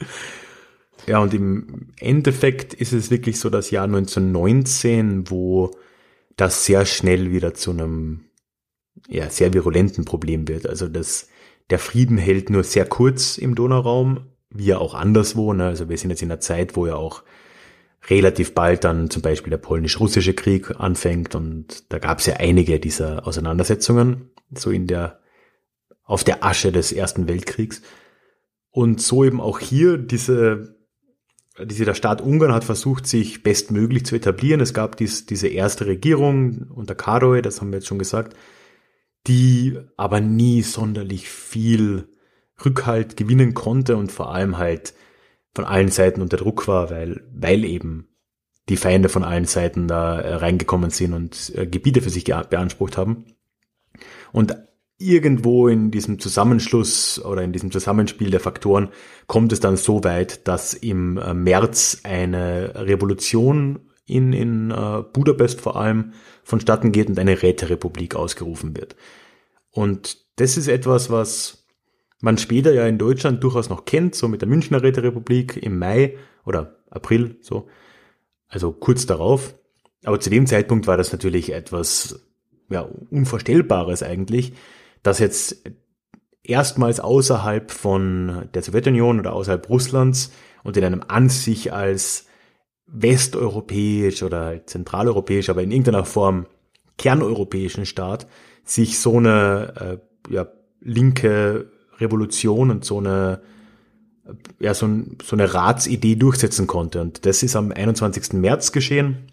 Ja, und im Endeffekt ist es wirklich so das Jahr neunzehnhundertneunzehn, wo das sehr schnell wieder zu einem ja, sehr virulenten Problem wird. Also das, der Frieden hält nur sehr kurz im Donauraum, wie ja auch anderswo. Ne? Also wir sind jetzt in einer Zeit, wo ja auch relativ bald dann zum Beispiel der polnisch-russische Krieg anfängt und da gab es ja einige dieser Auseinandersetzungen, so in der, auf der Asche des Ersten Weltkriegs. Und so eben auch hier diese, diese, der Staat Ungarn hat versucht, sich bestmöglich zu etablieren. Es gab dies, diese erste Regierung unter Károly, das haben wir jetzt schon gesagt, die aber nie sonderlich viel Rückhalt gewinnen konnte und vor allem halt von allen Seiten unter Druck war, weil, weil eben die Feinde von allen Seiten da äh, reingekommen sind und äh, Gebiete für sich beansprucht haben. Und irgendwo in diesem Zusammenschluss oder in diesem Zusammenspiel der Faktoren kommt es dann so weit, dass im äh, März eine Revolution in, in äh, Budapest vor allem vonstatten geht und eine Räterepublik ausgerufen wird. Und das ist etwas, was man später ja in Deutschland durchaus noch kennt, so mit der Münchner Räterepublik im Mai oder April, so, also kurz darauf. Aber zu dem Zeitpunkt war das natürlich etwas ja, Unvorstellbares eigentlich, dass jetzt erstmals außerhalb von der Sowjetunion oder außerhalb Russlands und in einem an sich als westeuropäisch oder zentraleuropäisch, aber in irgendeiner Form kerneuropäischen Staat sich so eine äh, ja, linke Revolution und so eine ja so, ein, so eine Ratsidee durchsetzen konnte. Und das ist am einundzwanzigsten März geschehen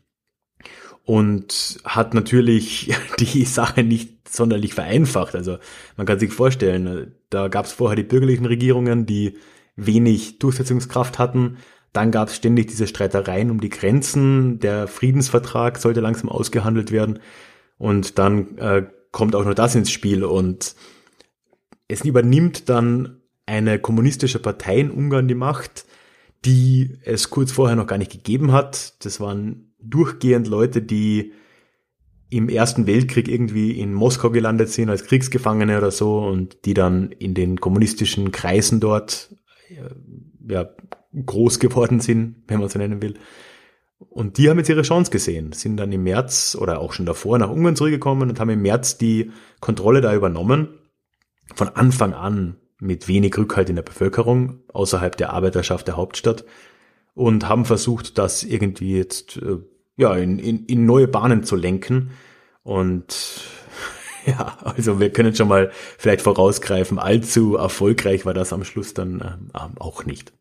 und hat natürlich die Sache nicht sonderlich vereinfacht. Also man kann sich vorstellen, da gab es vorher die bürgerlichen Regierungen, die wenig Durchsetzungskraft hatten. Dann gab es ständig diese Streitereien um die Grenzen. Der Friedensvertrag sollte langsam ausgehandelt werden. Und dann äh, kommt auch nur das ins Spiel. Und es übernimmt dann eine kommunistische Partei in Ungarn die Macht, die es kurz vorher noch gar nicht gegeben hat. Das waren durchgehend Leute, die im Ersten Weltkrieg irgendwie in Moskau gelandet sind als Kriegsgefangene oder so und die dann in den kommunistischen Kreisen dort ja, groß geworden sind, wenn man so nennen will. Und die haben jetzt ihre Chance gesehen, sind dann im März oder auch schon davor nach Ungarn zurückgekommen und haben im März die Kontrolle da übernommen. Von Anfang an mit wenig Rückhalt in der Bevölkerung, außerhalb der Arbeiterschaft der Hauptstadt und haben versucht, das irgendwie jetzt ja in, in, in neue Bahnen zu lenken. Und ja, also wir können schon mal vielleicht vorausgreifen, allzu erfolgreich war das am Schluss dann äh, auch nicht.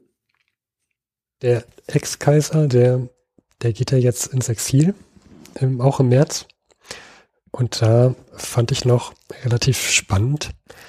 Der Ex-Kaiser, der, der geht ja jetzt ins Exil, ähm, auch im März. Und da fand ich noch relativ spannend.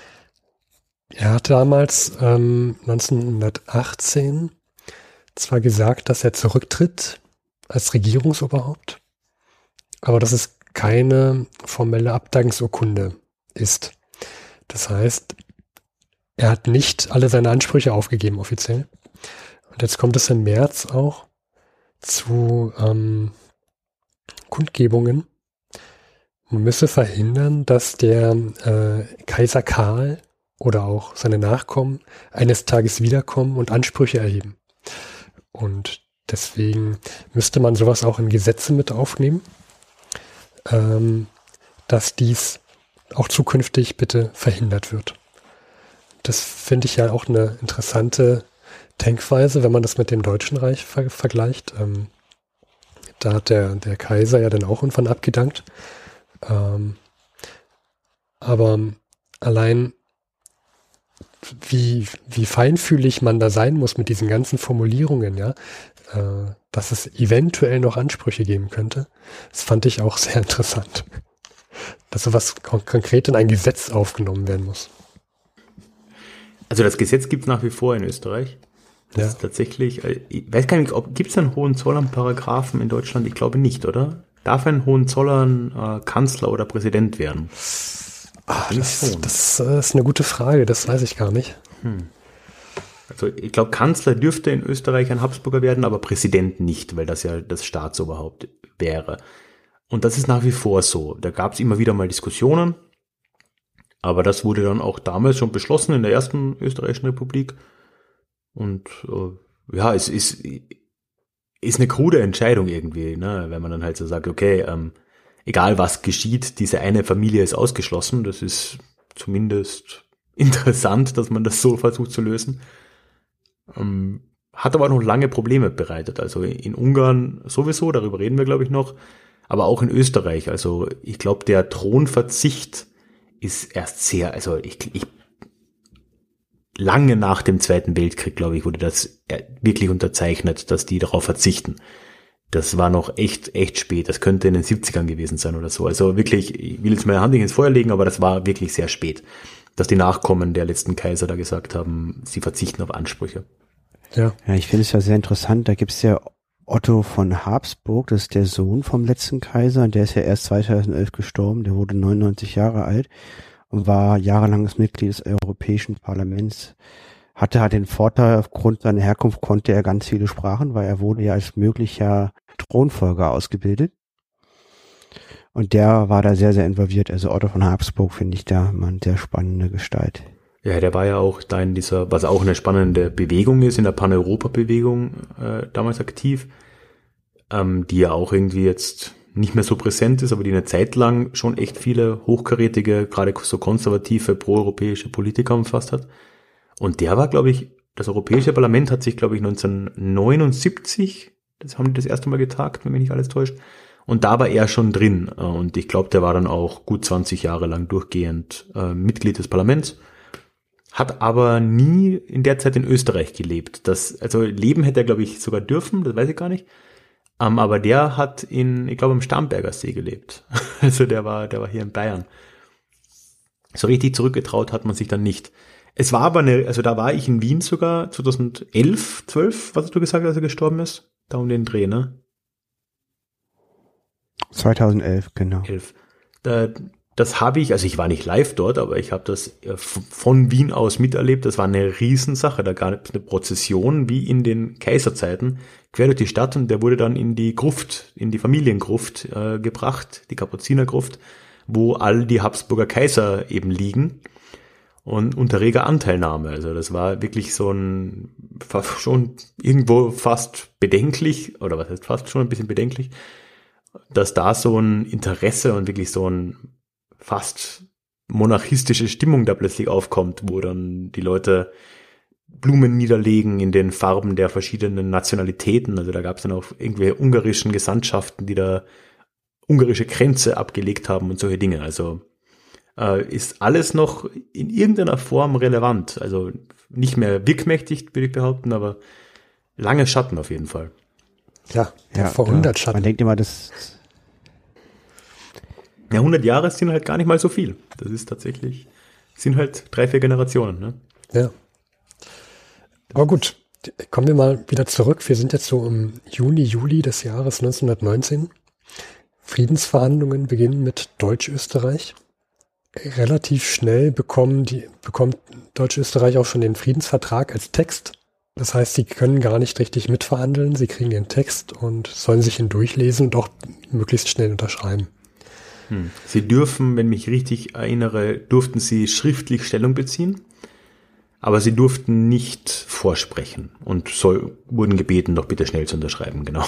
Er hat damals ähm, neunzehnhundertachtzehn zwar gesagt, dass er zurücktritt als Regierungsoberhaupt, aber dass es keine formelle Abdankungsurkunde ist. Das heißt, er hat nicht alle seine Ansprüche aufgegeben offiziell. Und jetzt kommt es im März auch zu ähm, Kundgebungen. Man müsse verhindern, dass der äh, Kaiser Karl oder auch seine Nachkommen eines Tages wiederkommen und Ansprüche erheben. Und deswegen müsste man sowas auch in Gesetze mit aufnehmen, ähm, dass dies auch zukünftig bitte verhindert wird. das finde ich ja auch eine interessante Denkweise, wenn man das mit dem Deutschen Reich ver- vergleicht. Ähm, da hat der, der Kaiser ja dann auch irgendwann abgedankt. Ähm, aber allein wie, wie feinfühlig man da sein muss mit diesen ganzen Formulierungen, ja, äh, dass es eventuell noch Ansprüche geben könnte, das fand ich auch sehr interessant. Dass sowas kon- konkret in ein Gesetz aufgenommen werden muss. Also das Gesetz gibt es nach wie vor in Österreich. Das Ja. ist tatsächlich, ich weiß gar nicht, ob gibt es einen Hohenzollern-Paragraphen in Deutschland? Ich glaube nicht, oder? Darf ein Hohenzollern äh, Kanzler oder Präsident werden? Ah, das, das äh, ist eine gute Frage, das weiß ich gar nicht. Hm. Also ich glaube, Kanzler dürfte in Österreich ein Habsburger werden, aber Präsident nicht, weil das ja das Staatsoberhaupt wäre. Und das ist nach wie vor so. Da gab es immer wieder mal Diskussionen, aber das wurde dann auch damals schon beschlossen in der ersten österreichischen Republik. Und äh, ja, es ist, ist eine krude Entscheidung irgendwie, ne? Wenn man dann halt so sagt, okay, ähm, egal was geschieht, diese eine Familie ist ausgeschlossen. Das ist zumindest interessant, dass man das so versucht zu lösen. Ähm, hat aber noch lange Probleme bereitet. Also in Ungarn sowieso, darüber reden wir, glaube ich, noch. Aber auch in Österreich. Also ich glaube, der Thronverzicht ist erst sehr, also ich, ich lange nach dem Zweiten Weltkrieg, glaube ich, wurde das wirklich unterzeichnet, dass die darauf verzichten. Das war noch echt, echt spät. Das könnte in den siebzigern gewesen sein oder so. Also wirklich, ich will jetzt meine Hand nicht ins Feuer legen, aber das war wirklich sehr spät, dass die Nachkommen der letzten Kaiser da gesagt haben, sie verzichten auf Ansprüche. Ja, ja, ich finde es ja sehr interessant. Da gibt es ja Otto von Habsburg, das ist der Sohn vom letzten Kaiser. Der ist ja erst zweitausendelf gestorben. Der wurde neunundneunzig Jahre alt und war jahrelanges Mitglied des Europäischen Parlaments. Hatte halt den Vorteil, aufgrund seiner Herkunft konnte er ganz viele Sprachen, weil er wurde ja als möglicher Thronfolger ausgebildet. Und der war da sehr, sehr involviert. Also Otto von Habsburg finde ich da mal eine sehr spannende Gestalt. Ja, der war ja auch da in dieser, was auch eine spannende Bewegung ist, in der Pan-Europa-Bewegung äh, damals aktiv, ähm, die ja auch irgendwie jetzt nicht mehr so präsent ist, aber die eine Zeit lang schon echt viele hochkarätige, gerade so konservative, proeuropäische Politiker umfasst hat. Und der war, glaube ich, das Europäische Parlament hat sich, glaube ich, neunzehnhundertneunundsiebzig, das haben die das erste Mal getagt, wenn mich nicht alles täuscht. Und da war er schon drin. Und ich glaube, der war dann auch gut zwanzig Jahre lang durchgehend äh, Mitglied des Parlaments. Hat aber nie in der Zeit in Österreich gelebt. Das, also leben hätte er, glaube ich, sogar dürfen, das weiß ich gar nicht. Um, aber der hat in, ich glaube, am Starnberger See gelebt. Also der war, der war hier in Bayern. So richtig zurückgetraut hat man sich dann nicht. Es war aber eine, also da war ich in Wien sogar zweitausendelf, zwölf, was hast du gesagt, als er gestorben ist? Da um den Dreh, ne? zweitausendelf, genau. elf. Da, das habe ich, also ich war nicht live dort, aber ich habe das von Wien aus miterlebt. Das war eine Riesensache. Da gab es eine Prozession wie in den Kaiserzeiten quer durch die Stadt und der wurde dann in die Gruft, in die Familiengruft äh, gebracht, die Kapuzinergruft, wo all die Habsburger Kaiser eben liegen und unter reger Anteilnahme. Also das war wirklich so ein, schon irgendwo fast bedenklich, oder was heißt fast schon ein bisschen bedenklich, dass da so ein Interesse und wirklich so ein fast monarchistische Stimmung da plötzlich aufkommt, wo dann die Leute Blumen niederlegen in den Farben der verschiedenen Nationalitäten. Also da gab es dann auch irgendwelche ungarischen Gesandtschaften, die da ungarische Kränze abgelegt haben und solche Dinge. Also äh, ist alles noch in irgendeiner Form relevant. Also nicht mehr wirkmächtig, würde ich behaupten, aber lange Schatten auf jeden Fall. Ja, ja vor hundert Schatten. Man denkt immer, das... Ja, hundert Jahre sind halt gar nicht mal so viel. Das ist tatsächlich, sind halt drei, vier Generationen, ne? Ja. Aber gut, kommen wir mal wieder zurück. Wir sind jetzt so im Juni, Juli des Jahres neunzehnhundertneunzehn. Friedensverhandlungen beginnen mit Deutsch-Österreich. Relativ schnell bekommen die, bekommt Deutsch-Österreich auch schon den Friedensvertrag als Text. Das heißt, sie können gar nicht richtig mitverhandeln. Sie kriegen den Text und sollen sich ihn durchlesen und auch möglichst schnell unterschreiben. Hm. Sie dürfen, wenn mich richtig erinnere, durften sie schriftlich Stellung beziehen, aber sie durften nicht vorsprechen und soll, wurden gebeten, doch bitte schnell zu unterschreiben, genau.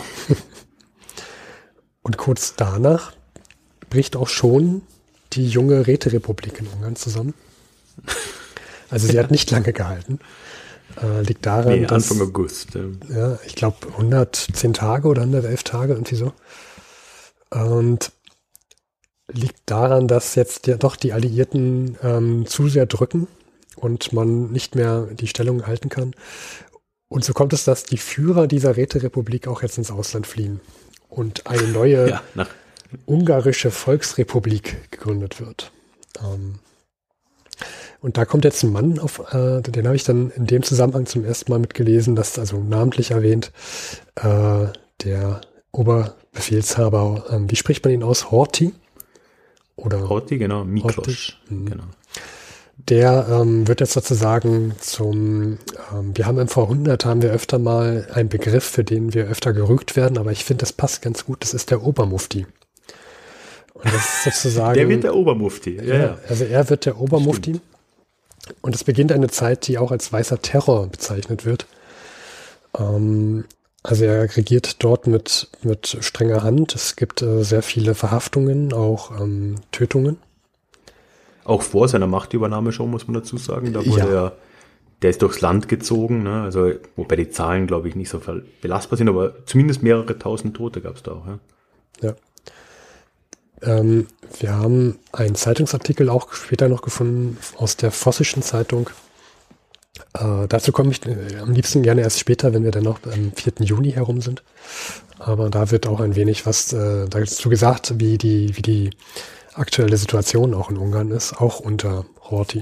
Und kurz danach bricht auch schon die junge Räterepublik in Ungarn zusammen. Also sie hat nicht lange gehalten. Äh, liegt daran, nee, dass... Anfang August. Ja, ja ich glaube hundertzehn Tage oder hundertelf Tage, irgendwie so. Und liegt daran, dass jetzt ja doch die Alliierten ähm, zu sehr drücken und man nicht mehr die Stellung halten kann. Und so kommt es, dass die Führer dieser Räterepublik auch jetzt ins Ausland fliehen und eine neue ja, nach ungarische Volksrepublik gegründet wird. Ähm, und da kommt jetzt ein Mann auf, äh, den habe ich dann in dem Zusammenhang zum ersten Mal mitgelesen, das also namentlich erwähnt, äh, der Oberbefehlshaber, ähm, wie spricht man ihn aus? Horthy? Oder Horthy, genau, Miklos. Mhm. Genau. Der ähm, wird jetzt sozusagen zum, ähm, wir haben im Vorhundert haben wir öfter mal einen Begriff, für den wir öfter gerügt werden, aber ich finde, das passt ganz gut, das ist der Obermufti. Und das ist sozusagen... Der wird der Obermufti. Ja, ja, also er wird der Obermufti. Stimmt. Und es beginnt eine Zeit, die auch als weißer Terror bezeichnet wird. Ähm, also er regiert dort mit, mit strenger Hand. Es gibt äh, sehr viele Verhaftungen, auch ähm, Tötungen. Auch vor seiner Machtübernahme schon, muss man dazu sagen. Da wurde ja. er, der ist durchs Land gezogen, ne? Also, wobei die Zahlen, glaube ich, nicht so belastbar sind, aber zumindest mehrere tausend Tote gab es da auch. Ja. ja. Ähm, wir haben einen Zeitungsartikel auch später noch gefunden aus der Vossischen Zeitung. Äh, dazu komme ich äh, am liebsten gerne erst später, wenn wir dann noch am vierten Juni herum sind. Aber da wird auch ein wenig was äh, dazu gesagt, wie die, wie die aktuelle Situation auch in Ungarn ist, auch unter Horthy.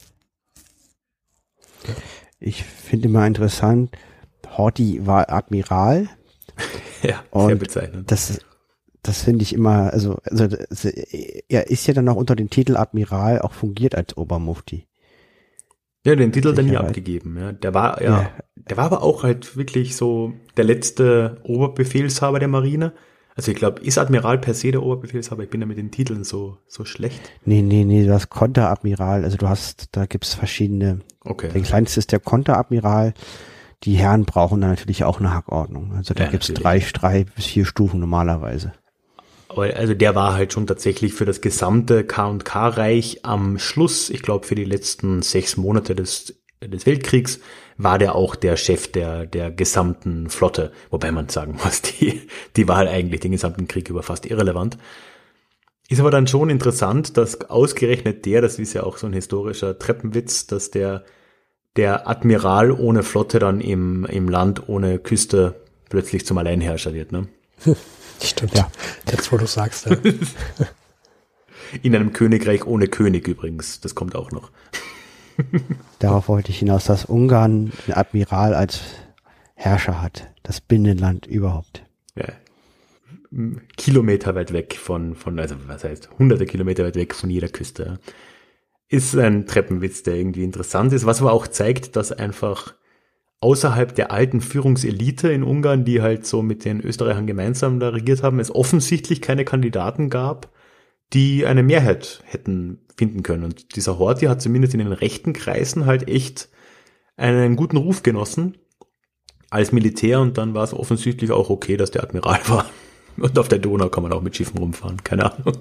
Ich finde immer interessant, Horthy war Admiral. Ja, sehr bezeichnend. Das, das finde ich immer, also, also das, er ist ja dann auch unter dem Titel Admiral auch fungiert als Obermufti. Ja, den Titel hat er nie abgegeben. Ja. Der war ja, ja, der war aber auch halt wirklich so der letzte Oberbefehlshaber der Marine. Also ich glaube, ist Admiral per se der Oberbefehlshaber? Ich bin da mit den Titeln so so schlecht. Nee, nee, nee, du hast Konteradmiral, also du hast, da gibt's verschiedene. Okay. Der kleinste ist der Konteradmiral. Die Herren brauchen dann natürlich auch eine Hackordnung. Also da ja, gibt's drei, drei bis vier Stufen normalerweise. Aber also der war halt schon tatsächlich für das gesamte K und K-Reich am Schluss, ich glaube für die letzten sechs Monate des des Weltkriegs, war der auch der Chef der der gesamten Flotte. Wobei man sagen muss, die die war halt eigentlich den gesamten Krieg über fast irrelevant. Ist aber dann schon interessant, dass ausgerechnet der, das ist ja auch so ein historischer Treppenwitz, dass der der Admiral ohne Flotte dann im im Land ohne Küste plötzlich zum Alleinherrscher wird, ne? Stimmt, ja. Jetzt, wo du sagst. Ja. In einem Königreich ohne König übrigens, das kommt auch noch. Darauf wollte ich hinaus, dass Ungarn einen Admiral als Herrscher hat. Das Binnenland überhaupt. Ja. Kilometer weit weg von, von, also was heißt, hunderte Kilometer weit weg von jeder Küste. Ist ein Treppenwitz, der irgendwie interessant ist, was aber auch zeigt, dass einfach außerhalb der alten Führungselite in Ungarn, die halt so mit den Österreichern gemeinsam da regiert haben, es offensichtlich keine Kandidaten gab, die eine Mehrheit hätten finden können. Und dieser Horthy hat zumindest in den rechten Kreisen halt echt einen guten Ruf genossen als Militär, und dann war es offensichtlich auch okay, dass der Admiral war. Und auf der Donau kann man auch mit Schiffen rumfahren, keine Ahnung.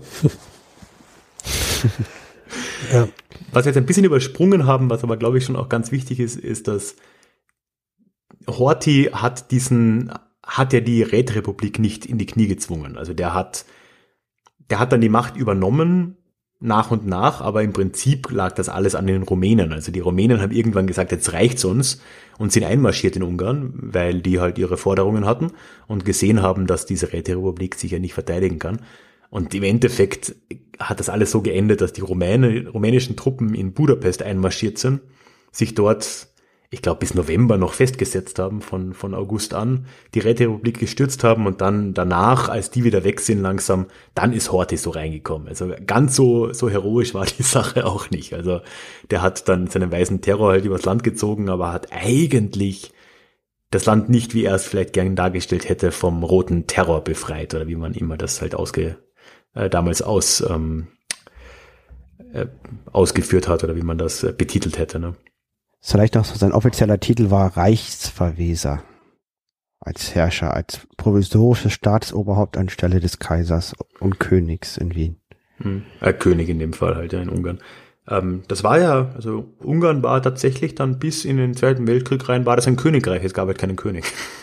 Ja. Was wir jetzt ein bisschen übersprungen haben, was aber glaube ich schon auch ganz wichtig ist, ist, dass Horthy hat diesen, hat ja die Räterepublik nicht in die Knie gezwungen. Also der hat, der hat dann die Macht übernommen, nach und nach, aber im Prinzip lag das alles an den Rumänen. Also die Rumänen haben irgendwann gesagt, jetzt reicht's uns, und sind einmarschiert in Ungarn, weil die halt ihre Forderungen hatten und gesehen haben, dass diese Räterepublik sich ja nicht verteidigen kann. Und im Endeffekt hat das alles so geendet, dass die Rumäne, rumänischen Truppen in Budapest einmarschiert sind, sich dort, ich glaube, bis November noch festgesetzt haben, von von August an, die Räterepublik gestürzt haben, und dann danach, als die wieder weg sind langsam, dann ist Horthy so reingekommen. Also ganz so so heroisch war die Sache auch nicht. Also der hat dann seinen weißen Terror halt übers Land gezogen, aber hat eigentlich das Land nicht, wie er es vielleicht gern dargestellt hätte, vom roten Terror befreit, oder wie man immer das halt ausge äh, damals aus ähm, äh, ausgeführt hat, oder wie man das äh, betitelt hätte, ne? Vielleicht auch so, sein offizieller Titel war Reichsverweser als Herrscher, als provisorisches Staatsoberhaupt anstelle des Kaisers und Königs in Wien. Hm. Äh, König in dem Fall halt, ja, in Ungarn. Ähm, das war ja, also Ungarn war tatsächlich dann bis in den Zweiten Weltkrieg rein, war das ein Königreich, es gab halt keinen König.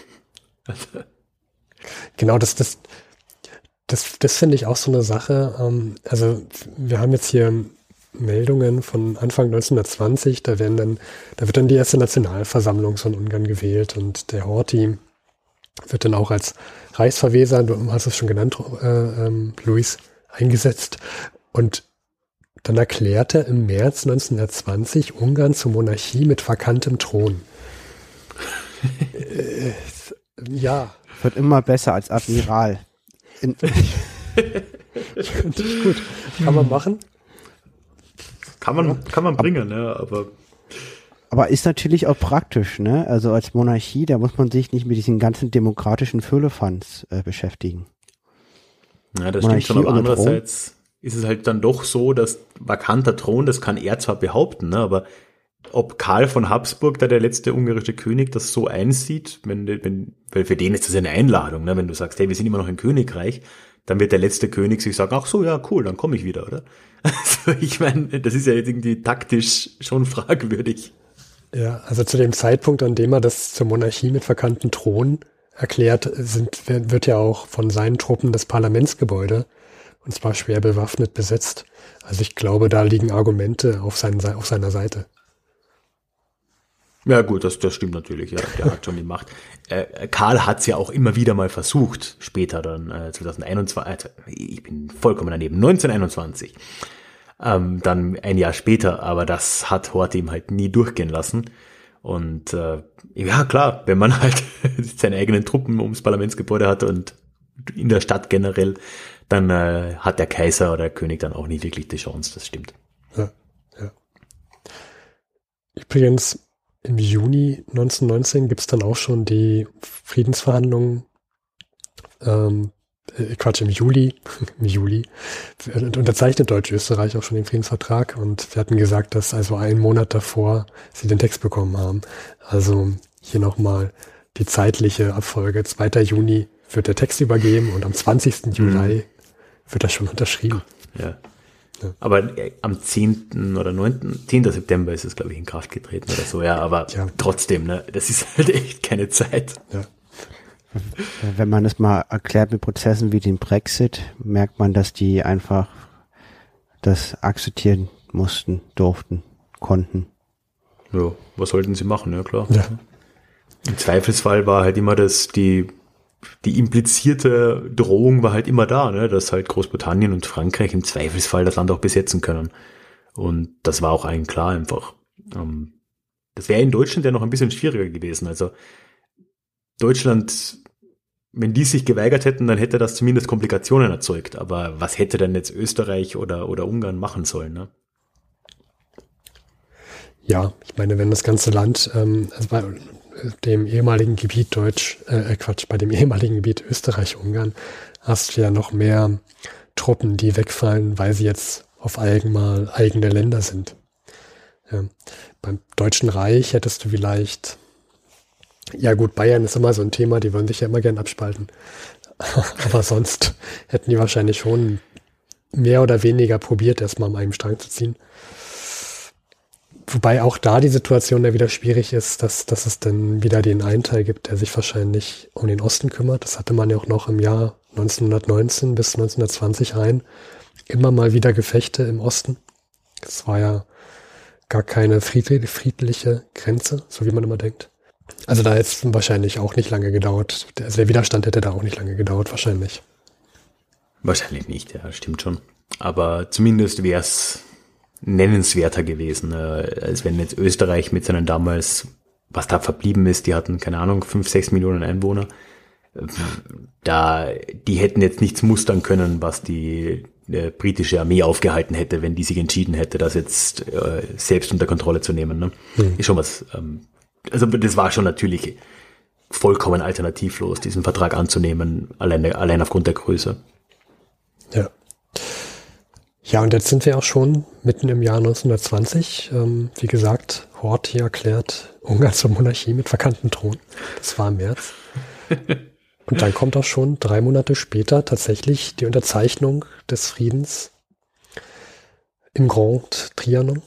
Genau, das, das, das, das finde ich auch so eine Sache. Ähm, also wir haben jetzt hier Meldungen von Anfang neunzehnhundertzwanzig, da werden dann, da wird dann die erste Nationalversammlung von Ungarn gewählt und der Horthy wird dann auch als Reichsverweser, du hast es schon genannt, äh, ähm, Luis, eingesetzt. Und dann erklärt er im März neunzehnhundertzwanzig Ungarn zur Monarchie mit vakantem Thron. äh, ja. Wird immer besser als Admiral. In Finde ich gut. Kann man machen. Kann man, kann man bringen, ne, aber... Aber ist natürlich auch praktisch, ne? Also als Monarchie, da muss man sich nicht mit diesen ganzen demokratischen Firlefanz äh, beschäftigen. Ja, das Monarchie stimmt schon, aber ohne andererseits Thron ist es halt dann doch so, dass vakanter Thron, das kann er zwar behaupten, ne, aber ob Karl von Habsburg, da der letzte ungarische König, das so einsieht, wenn, wenn, weil für den ist das ja eine Einladung, ne? Wenn du sagst, hey, wir sind immer noch ein Königreich, dann wird der letzte König sich sagen, ach so, ja, cool, dann komme ich wieder, oder? Also ich meine, das ist ja jetzt irgendwie taktisch schon fragwürdig. Ja, also zu dem Zeitpunkt, an dem er das zur Monarchie mit vakantem Thron erklärt, sind, wird ja auch von seinen Truppen das Parlamentsgebäude, und zwar schwer bewaffnet, besetzt. Also ich glaube, da liegen Argumente auf, seinen, auf seiner Seite. Ja gut, das, das stimmt natürlich, ja, der hat schon die Macht. Äh, Karl hat es ja auch immer wieder mal versucht, später dann äh, zweitausendeinundzwanzig, äh, ich bin vollkommen daneben, neunzehnhunderteinundzwanzig, ähm, dann ein Jahr später, aber das hat Horthy ihm halt nie durchgehen lassen. Und äh, ja klar, wenn man halt seine eigenen Truppen ums Parlamentsgebäude hat und in der Stadt generell, dann äh, hat der Kaiser oder der König dann auch nie wirklich die Chance, das stimmt. Ja, ja. Übrigens, im Juni neunzehnhundertneunzehn gibt es dann auch schon die Friedensverhandlungen, ähm, äh, Quatsch, im Juli, im Juli, unterzeichnet Deutsch-Österreich auch schon den Friedensvertrag und wir hatten gesagt, dass also einen Monat davor sie den Text bekommen haben. Also hier nochmal die zeitliche Abfolge. zweiter Juni wird der Text übergeben und am zwanzigsten Juli wird er schon unterschrieben. Ja. Ja. Aber äh, am zehnten oder neunten, zehnten September ist es, glaube ich, in Kraft getreten oder so, ja, aber ja. Trotzdem, ne, das ist halt echt keine Zeit. Ja. Wenn man es mal erklärt mit Prozessen wie dem Brexit, merkt man, dass die einfach das akzeptieren mussten, durften, konnten. Ja, was sollten sie machen, ja klar. Ja. Im Zweifelsfall war halt immer das, die die implizierte Drohung war halt immer da, ne, dass halt Großbritannien und Frankreich im Zweifelsfall das Land auch besetzen können. Und das war auch allen klar einfach. Ähm, das wäre in Deutschland ja noch ein bisschen schwieriger gewesen. Also Deutschland, wenn die sich geweigert hätten, dann hätte das zumindest Komplikationen erzeugt. Aber was hätte denn jetzt Österreich oder, oder Ungarn machen sollen, ne? Ja, ich meine, wenn das ganze Land, ähm, also bei dem ehemaligen Gebiet Deutsch, äh, Quatsch, bei dem ehemaligen Gebiet Österreich-Ungarn hast du ja noch mehr Truppen, die wegfallen, weil sie jetzt auf einmal eigene Länder sind. Ja. Beim Deutschen Reich hättest du vielleicht, ja gut, Bayern ist immer so ein Thema, die wollen sich ja immer gern abspalten. Aber sonst hätten die wahrscheinlich schon mehr oder weniger probiert, erstmal an einem Strang zu ziehen. Wobei auch da die Situation ja wieder schwierig ist, dass, dass es dann wieder den einen Teil gibt, der sich wahrscheinlich um den Osten kümmert. Das hatte man ja auch noch im Jahr neunzehnhundertneunzehn bis neunzehnhundertzwanzig rein. Immer mal wieder Gefechte im Osten. Es war ja gar keine friedliche, friedliche Grenze, so wie man immer denkt. Also da hätte es wahrscheinlich auch nicht lange gedauert. Also der Widerstand hätte da auch nicht lange gedauert, wahrscheinlich. Wahrscheinlich nicht, ja, stimmt schon. Aber zumindest wäre es nennenswerter gewesen, äh, als wenn jetzt Österreich mit seinen damals, was da verblieben ist, die hatten, keine Ahnung, fünf, sechs Millionen Einwohner, da, die hätten jetzt nichts mustern können, was die äh, britische Armee aufgehalten hätte, wenn die sich entschieden hätte, das jetzt äh, selbst unter Kontrolle zu nehmen. Ne? Mhm. Ist schon was, ähm, also das war schon natürlich vollkommen alternativlos, diesen Vertrag anzunehmen, allein, allein aufgrund der Größe. Ja. Ja, und jetzt sind wir auch schon mitten im Jahr neunzehnhundertzwanzig. Ähm, wie gesagt, Horthy erklärt Ungarn zur Monarchie mit vakantem Thron. Das war im März. Und dann kommt auch schon drei Monate später tatsächlich die Unterzeichnung des Friedens im Grand Trianon.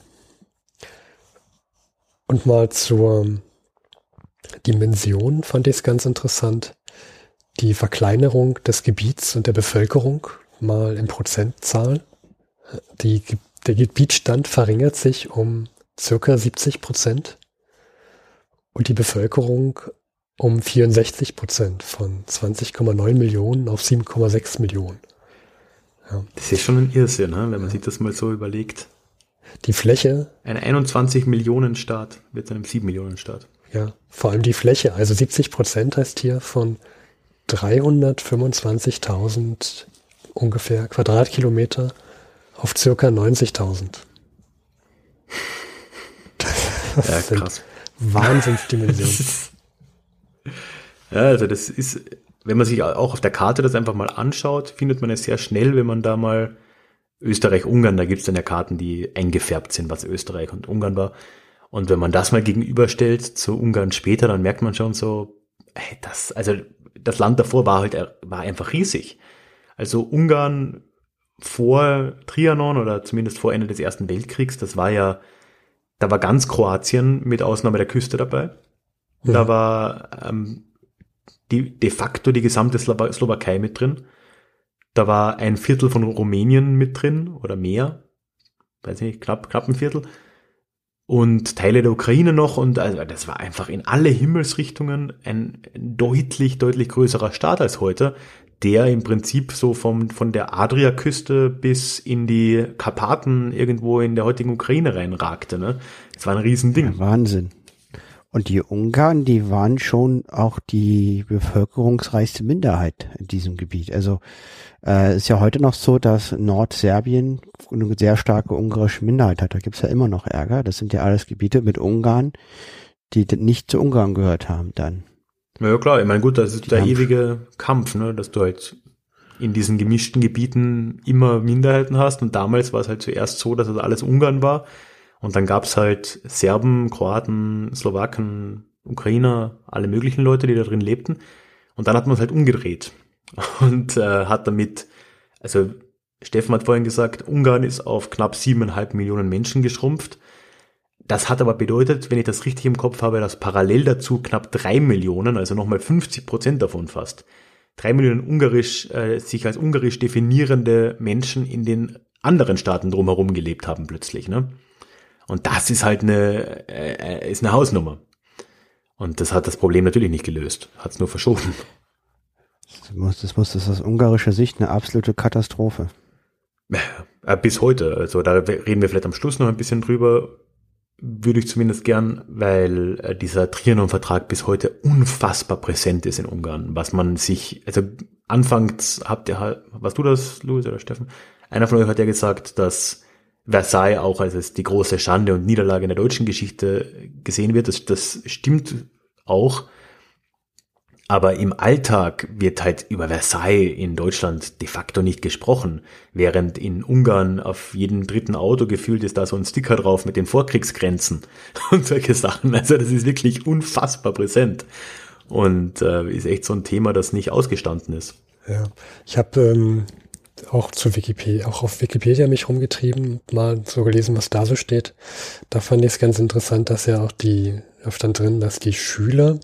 Und mal zur Dimension fand ich es ganz interessant. Die Verkleinerung des Gebiets und der Bevölkerung mal in Prozentzahl. Die, der Gebietsstand verringert sich um circa siebzig Prozent und die Bevölkerung um vierundsechzig Prozent von zwanzig Komma neun Millionen auf sieben Komma sechs Millionen. Ja. Das ist schon ein Irrsinn, ne? Wenn man sich das mal so überlegt. Die Fläche. Ein einundzwanzig Millionen Staat wird zu einem sieben Millionen Staat. Ja, vor allem die Fläche. Also siebzig Prozent heißt hier von dreihundertfünfundzwanzigtausend ungefähr Quadratkilometer auf circa neunzigtausend. Das ja, krass. Wahnsinnsdimensionen. Ja, also das ist, wenn man sich auch auf der Karte das einfach mal anschaut, findet man es sehr schnell, wenn man da mal Österreich-Ungarn, da gibt es dann ja Karten, die eingefärbt sind, was Österreich und Ungarn war. Und wenn man das mal gegenüberstellt zu Ungarn später, dann merkt man schon so, hey, das, also das Land davor war halt, war einfach riesig. Also Ungarn vor Trianon oder zumindest vor Ende des Ersten Weltkriegs, das war ja, da war ganz Kroatien mit Ausnahme der Küste dabei. Mhm. Da war ähm, die, de facto die gesamte Slowa- Slowakei mit drin. Da war ein Viertel von Rumänien mit drin oder mehr. Weiß nicht, knapp, knapp ein Viertel. Und Teile der Ukraine noch. Und also das war einfach in alle Himmelsrichtungen ein deutlich, deutlich größerer Staat als heute, der im Prinzip so vom, von der Adriaküste bis in die Karpaten irgendwo in der heutigen Ukraine reinragte. Ne? Das war ein Riesending. Ja, Wahnsinn. Und die Ungarn, die waren schon auch die bevölkerungsreichste Minderheit in diesem Gebiet. Also äh, ist ja heute noch so, dass Nordserbien eine sehr starke ungarische Minderheit hat. Da gibt's ja immer noch Ärger. Das sind ja alles Gebiete mit Ungarn, die nicht zu Ungarn gehört haben dann. Ja klar, ich meine gut, das ist die der ewige Kampf, ne, dass du halt in diesen gemischten Gebieten immer Minderheiten hast. Und damals war es halt zuerst so, dass das alles Ungarn war. Und dann gab's halt Serben, Kroaten, Slowaken, Ukrainer, alle möglichen Leute, die da drin lebten. Und dann hat man es halt umgedreht und äh, hat damit, also Steffen hat vorhin gesagt, Ungarn ist auf knapp siebeneinhalb Millionen Menschen geschrumpft. Das hat aber bedeutet, wenn ich das richtig im Kopf habe, dass parallel dazu knapp drei Millionen, also nochmal fünfzig Prozent davon fast, drei Millionen ungarisch, äh, sich als ungarisch definierende Menschen in den anderen Staaten drumherum gelebt haben plötzlich, ne? Und das ist halt eine, äh, ist eine Hausnummer. Und das hat das Problem natürlich nicht gelöst. Hat es nur verschoben. Das muss, das muss, das ist aus ungarischer Sicht eine absolute Katastrophe. Äh, bis heute. Also da reden wir vielleicht am Schluss noch ein bisschen drüber. Würde ich zumindest gern, weil äh, dieser Trianon-Vertrag bis heute unfassbar präsent ist in Ungarn. Was man sich, also anfangs habt ihr, warst du das, Louis oder Steffen? Einer von euch hat ja gesagt, dass Versailles auch als die große Schande und Niederlage in der deutschen Geschichte gesehen wird. Das, das stimmt auch. Aber im Alltag wird halt über Versailles in Deutschland de facto nicht gesprochen. Während in Ungarn auf jedem dritten Auto gefühlt ist da so ein Sticker drauf mit den Vorkriegsgrenzen und solche Sachen. Also das ist wirklich unfassbar präsent. Und äh, ist echt so ein Thema, das nicht ausgestanden ist. Ja, ich habe ähm auch zu Wikipedia, auch auf Wikipedia mich rumgetrieben, mal so gelesen, was da so steht. Da fand ich es ganz interessant, dass ja auch die, da stand drin, dass die Schüler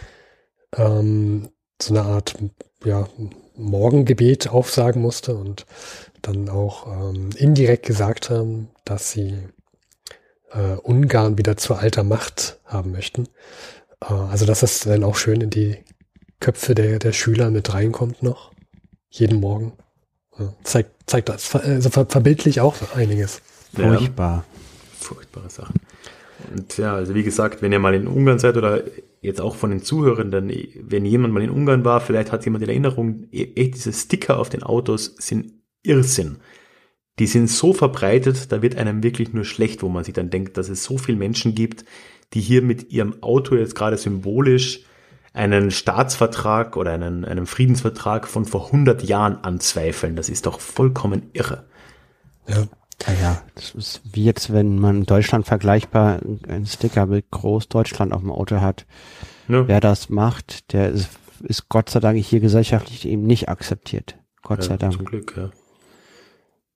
ähm, so eine Art, ja, Morgengebet aufsagen musste und dann auch ähm, indirekt gesagt haben, dass sie äh, Ungarn wieder zur alter Macht haben möchten. Äh, also dass das dann auch schön in die Köpfe der, der Schüler mit reinkommt noch, jeden Morgen. Zeigt, zeigt das, also ver, verbildlich auch einiges. Furchtbar. Ja, furchtbare Sachen. Und ja, also wie gesagt, wenn ihr mal in Ungarn seid oder jetzt auch von den Zuhörenden, wenn jemand mal in Ungarn war, vielleicht hat jemand in Erinnerung, echt diese Sticker auf den Autos sind Irrsinn. Die sind so verbreitet, da wird einem wirklich nur schlecht, wo man sich dann denkt, dass es so viele Menschen gibt, die hier mit ihrem Auto jetzt gerade symbolisch einen Staatsvertrag oder einen, einen Friedensvertrag von vor hundert Jahren anzweifeln. Das ist doch vollkommen irre. Ja. Ja, das ist wie jetzt, wenn man in Deutschland vergleichbar ein Stickerbild groß Deutschland auf dem Auto hat. Ja. Wer das macht, der ist, ist Gott sei Dank hier gesellschaftlich eben nicht akzeptiert. Gott ja, sei Dank. Zum Glück, ja.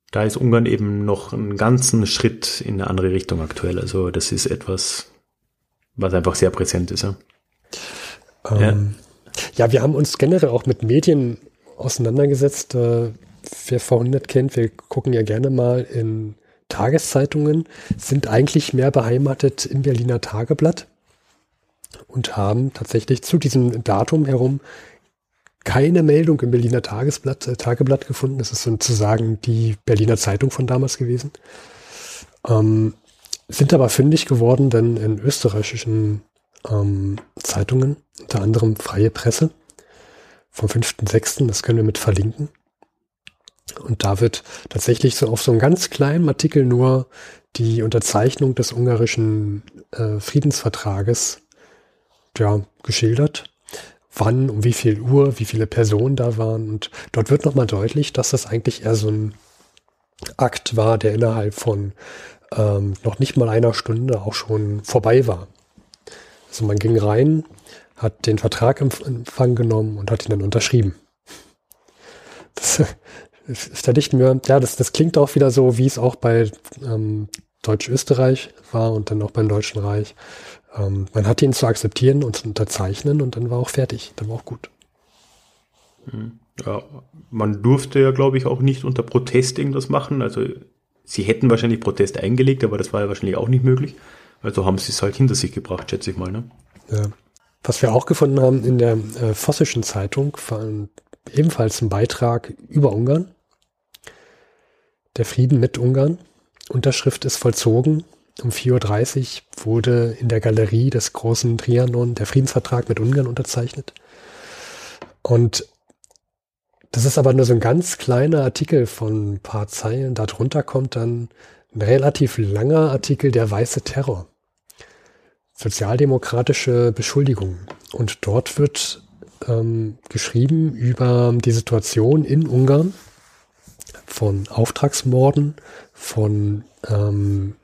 Da ist Ungarn eben noch einen ganzen Schritt in eine andere Richtung aktuell. Also das ist etwas, was einfach sehr präsent ist. Ja, ähm, ja. ja wir haben uns generell auch mit Medien auseinandergesetzt. Äh, wer V hundert kennt, wir gucken ja gerne mal in Tageszeitungen, sind eigentlich mehr beheimatet im Berliner Tageblatt und haben tatsächlich zu diesem Datum herum keine Meldung im Berliner Tagesblatt, äh, Tageblatt gefunden. Das ist sozusagen die Berliner Zeitung von damals gewesen. Ähm, sind aber fündig geworden, denn in österreichischen ähm, Zeitungen, unter anderem Freie Presse, vom fünften sechsten, das können wir mit verlinken. Und da wird tatsächlich so auf so einem ganz kleinen Artikel nur die Unterzeichnung des ungarischen äh, Friedensvertrages ja, geschildert. Wann, um wie viel Uhr, wie viele Personen da waren. Und dort wird nochmal deutlich, dass das eigentlich eher so ein Akt war, der innerhalb von ähm, noch nicht mal einer Stunde auch schon vorbei war. Also man ging rein, hat den Vertrag in Empfang genommen und hat ihn dann unterschrieben. Das, das, da dachten wir, ja, das, das klingt auch wieder so, wie es auch bei ähm, Deutsch-Österreich war und dann auch beim Deutschen Reich. Ähm, man hatte ihn zu akzeptieren und zu unterzeichnen und dann war auch fertig. Dann war auch gut. Ja, man durfte ja, glaube ich, auch nicht unter Protest irgendwas machen. Also sie hätten wahrscheinlich Protest eingelegt, aber das war ja wahrscheinlich auch nicht möglich. Also haben sie es halt hinter sich gebracht, schätze ich mal. Ne? Ja. Was wir auch gefunden haben in der äh, Vossischen Zeitung, war ebenfalls ein Beitrag über Ungarn. Der Frieden mit Ungarn. Unterschrift ist vollzogen. Um vier Uhr dreißig wurde in der Galerie des großen Trianon der Friedensvertrag mit Ungarn unterzeichnet. Und das ist aber nur so ein ganz kleiner Artikel von ein paar Zeilen. Darunter kommt dann ein relativ langer Artikel, der weiße Terror. Sozialdemokratische Beschuldigungen. Und dort wird ähm, geschrieben über die Situation in Ungarn, von Auftragsmorden, von, ähm,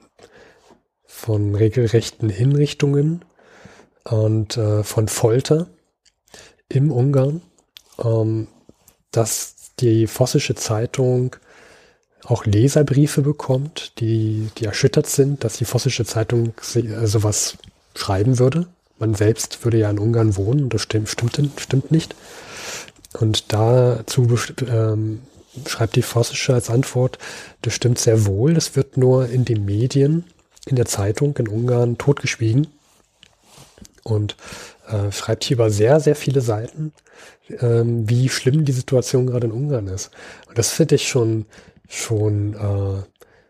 von regelrechten Hinrichtungen und äh, von Folter im Ungarn, ähm, dass die Vossische Zeitung auch Leserbriefe bekommt, die, die erschüttert sind, dass die Vossische Zeitung äh, sowas schreiben würde. Man selbst würde ja in Ungarn wohnen, das stimmt, stimmt, stimmt nicht. Und dazu ähm, schreibt die Vossische als Antwort, das stimmt sehr wohl, das wird nur in den Medien, in der Zeitung in Ungarn totgeschwiegen. Und äh, schreibt hier über sehr, sehr viele Seiten, ähm, wie schlimm die Situation gerade in Ungarn ist. Und das finde ich schon, schon äh,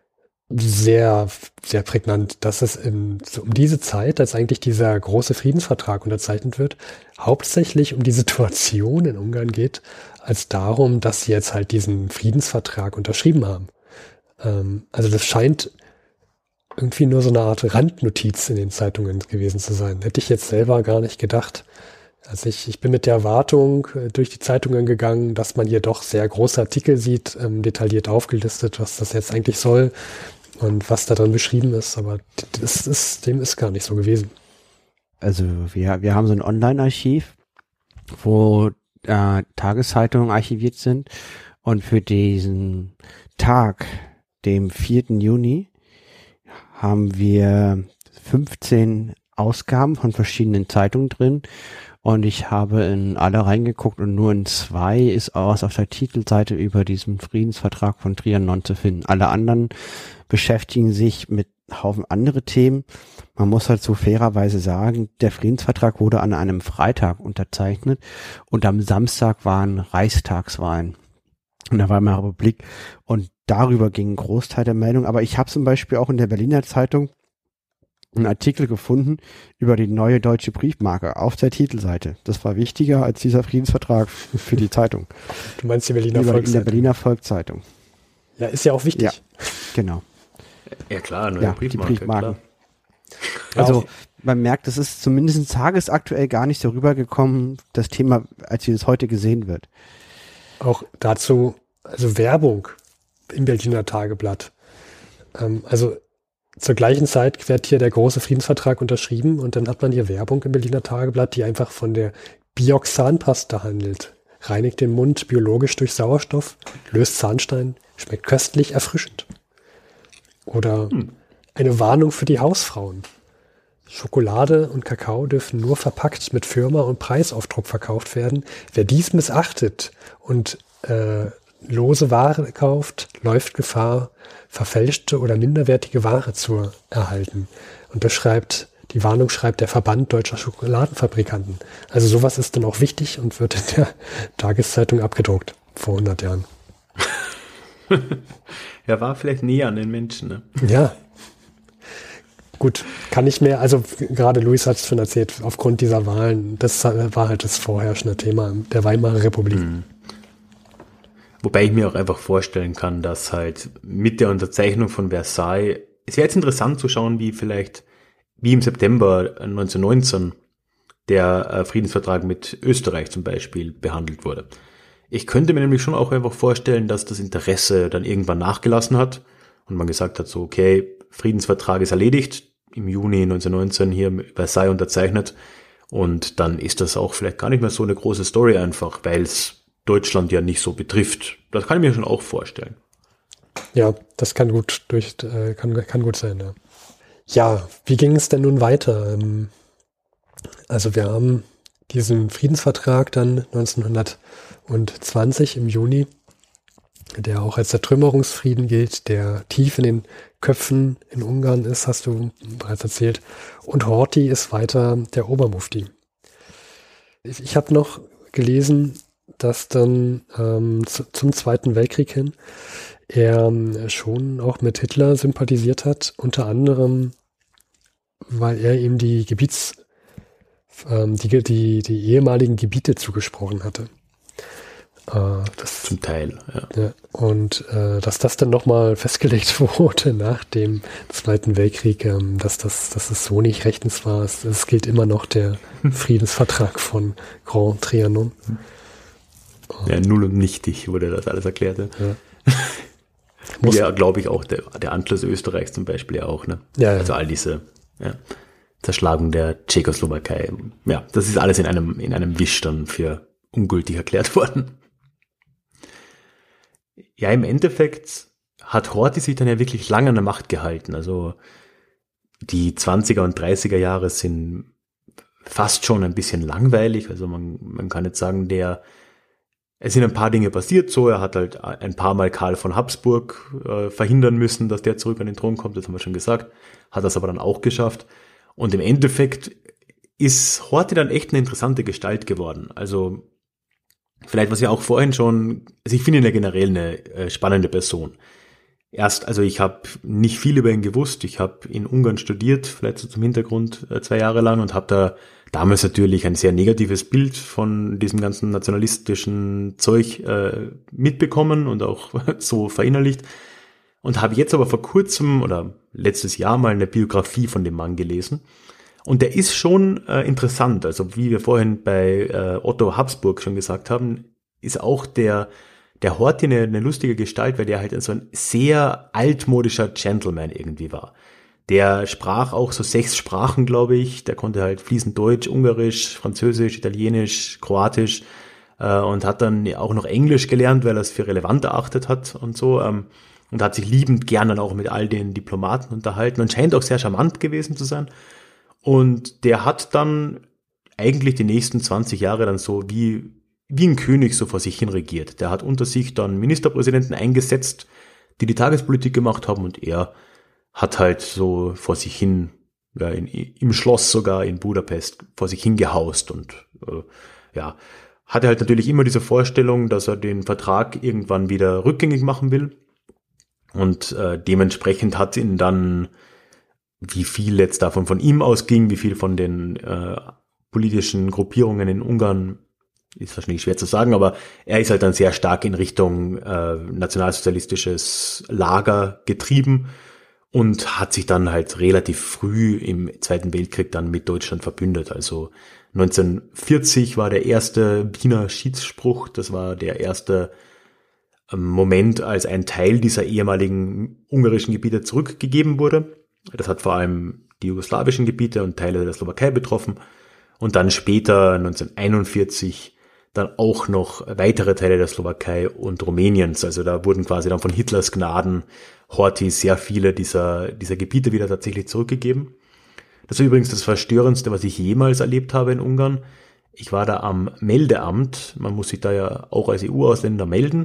sehr, sehr prägnant, dass es in, so um diese Zeit, als eigentlich dieser große Friedensvertrag unterzeichnet wird, hauptsächlich um die Situation in Ungarn geht, als darum, dass sie jetzt halt diesen Friedensvertrag unterschrieben haben. Ähm, also das scheint irgendwie nur so eine Art Randnotiz in den Zeitungen gewesen zu sein. Hätte ich jetzt selber gar nicht gedacht. Also ich, ich bin mit der Erwartung äh, durch die Zeitungen gegangen, dass man hier doch sehr große Artikel sieht, ähm, detailliert aufgelistet, was das jetzt eigentlich soll und was da drin beschrieben ist, aber das ist, dem ist gar nicht so gewesen. Also wir, wir haben so ein Online-Archiv, wo äh, Tageszeitungen archiviert sind und für diesen Tag, dem vierten Juni, haben wir fünfzehn Ausgaben von verschiedenen Zeitungen drin und ich habe in alle reingeguckt und nur in zwei ist was auf der Titelseite über diesen Friedensvertrag von Trianon zu finden. Alle anderen beschäftigen sich mit Haufen andere Themen. Man muss halt so fairerweise sagen, der Friedensvertrag wurde an einem Freitag unterzeichnet und am Samstag waren Reichstagswahlen. Und da war immer Republik und darüber ging ein Großteil der Meldung. Aber ich habe zum Beispiel auch in der Berliner Zeitung einen Artikel gefunden über die neue deutsche Briefmarke auf der Titelseite. Das war wichtiger als dieser Friedensvertrag für die Zeitung. Du meinst die Berliner Volkszeitung? In der Berliner Volkszeitung. Ja, ist ja auch wichtig. Ja, genau. Ja klar, neue ja, Briefmarke. Die Briefmarken. Klar. Also man merkt, es ist zumindest tagesaktuell gar nicht so rübergekommen, das Thema, als wie es heute gesehen wird. Auch dazu, also Werbung im Berliner Tageblatt. Ähm, also zur gleichen Zeit wird hier der große Friedensvertrag unterschrieben und dann hat man hier Werbung im Berliner Tageblatt, die einfach von der Bioxanpasta handelt. reinigt den Mund biologisch durch Sauerstoff, löst Zahnstein, schmeckt köstlich, erfrischend. Oder hm. eine Warnung für die Hausfrauen. Schokolade und Kakao dürfen nur verpackt mit Firma- und Preisaufdruck verkauft werden. Wer dies missachtet und äh, lose Ware kauft, läuft Gefahr, verfälschte oder minderwertige Ware zu erhalten. Und das schreibt, die Warnung schreibt der Verband Deutscher Schokoladenfabrikanten. Also sowas ist dann auch wichtig und wird in der Tageszeitung abgedruckt vor hundert Jahren. Er war vielleicht näher an den Menschen, ne? Ja. Gut, kann ich mehr, also gerade Luis hat es schon erzählt, aufgrund dieser Wahlen, das war halt das vorherrschende Thema der Weimarer Republik. Mhm. Wobei ich mir auch einfach vorstellen kann, dass halt mit der Unterzeichnung von Versailles, es wäre jetzt interessant zu schauen, wie vielleicht, wie im September neunzehnhundertneunzehn der äh, Friedensvertrag mit Österreich zum Beispiel behandelt wurde. Ich könnte mir nämlich schon auch einfach vorstellen, dass das Interesse dann irgendwann nachgelassen hat und man gesagt hat, so okay, Friedensvertrag ist erledigt, im Juni neunzehnhundertneunzehn hier Versailles unterzeichnet und dann ist das auch vielleicht gar nicht mehr so eine große Story einfach, weil es Deutschland ja nicht so betrifft. Das kann ich mir schon auch vorstellen. Ja, das kann gut durch, äh, kann, kann gut sein, ja. Ja, wie ging es denn nun weiter? Also wir haben diesen Friedensvertrag dann neunzehnhundertzwanzig im Juni, der auch als der Trümmerungsfrieden gilt, der tief in den Köpfen in Ungarn ist, hast du bereits erzählt. Und Horthy ist weiter der Obermufti. Ich, ich habe noch gelesen, dass dann ähm, zu, zum Zweiten Weltkrieg hin er äh, schon auch mit Hitler sympathisiert hat, unter anderem, weil er ihm die Gebiets, ähm, die, die, die ehemaligen Gebiete zugesprochen hatte. Äh, das, Zum Teil, ja. ja und äh, dass das dann nochmal festgelegt wurde nach dem Zweiten Weltkrieg, ähm, dass, das, dass es so nicht rechtens war. Es, es gilt immer noch der Friedensvertrag von Grand Trianon. Ja, null und nichtig wurde das alles erklärt. Ja, ja. ja glaube ich, auch der, der Anschluss Österreichs zum Beispiel ja auch. Ne? Ja, ja. Also all diese ja, Zerschlagung der Tschechoslowakei. Ja, das ist alles in einem, in einem Wisch dann für ungültig erklärt worden. Ja, im Endeffekt hat Horthy sich dann ja wirklich lange an der Macht gehalten. Also die zwanziger und dreißiger Jahre sind fast schon ein bisschen langweilig. Also man, man kann jetzt sagen, der Es sind ein paar Dinge passiert, so, er hat halt ein paar Mal Karl von Habsburg äh, verhindern müssen, dass der zurück an den Thron kommt, das haben wir schon gesagt, hat das aber dann auch geschafft. Und im Endeffekt ist Horthy dann echt eine interessante Gestalt geworden. Also vielleicht, was ja auch vorhin schon, also ich finde ihn ja generell eine äh, spannende Person. Erst, also ich habe nicht viel über ihn gewusst, ich habe in Ungarn studiert, vielleicht so zum Hintergrund äh, zwei Jahre lang und habe da damals natürlich ein sehr negatives Bild von diesem ganzen nationalistischen Zeug äh, mitbekommen und auch so verinnerlicht und habe jetzt aber vor kurzem oder letztes Jahr mal eine Biografie von dem Mann gelesen und der ist schon äh, interessant, also wie wir vorhin bei äh, Otto Habsburg schon gesagt haben, ist auch der der Horthy eine, eine lustige Gestalt, weil der halt so ein sehr altmodischer Gentleman irgendwie war. Der sprach auch so sechs Sprachen, glaube ich. Der konnte halt fließend Deutsch, Ungarisch, Französisch, Italienisch, Kroatisch äh, und hat dann auch noch Englisch gelernt, weil er es für relevant erachtet hat und so. Ähm, und hat sich liebend gern dann auch mit all den Diplomaten unterhalten und scheint auch sehr charmant gewesen zu sein. Und der hat dann eigentlich die nächsten zwanzig Jahre dann so wie wie ein König so vor sich hin regiert. Der hat unter sich dann Ministerpräsidenten eingesetzt, die die Tagespolitik gemacht haben und er hat halt so vor sich hin, ja, in, im Schloss sogar in Budapest vor sich hin gehaust und äh, ja, hatte halt natürlich immer diese Vorstellung, dass er den Vertrag irgendwann wieder rückgängig machen will und äh, dementsprechend hat ihn dann, wie viel jetzt davon von ihm ausging, wie viel von den äh, politischen Gruppierungen in Ungarn, ist wahrscheinlich schwer zu sagen, aber er ist halt dann sehr stark in Richtung äh, nationalsozialistisches Lager getrieben und hat sich dann halt relativ früh im Zweiten Weltkrieg dann mit Deutschland verbündet. Also neunzehnhundertvierzig war der erste Wiener Schiedsspruch, das war der erste ähm, Moment, als ein Teil dieser ehemaligen ungarischen Gebiete zurückgegeben wurde. Das hat vor allem die jugoslawischen Gebiete und Teile der Slowakei betroffen. Und dann später neunzehnhunderteinundvierzig dann auch noch weitere Teile der Slowakei und Rumäniens. Also da wurden quasi dann von Hitlers Gnaden Horthy sehr viele dieser, dieser Gebiete wieder tatsächlich zurückgegeben. Das war übrigens das Verstörendste, was ich jemals erlebt habe in Ungarn. Ich war da am Meldeamt. Man muss sich da ja auch als E U-Ausländer melden.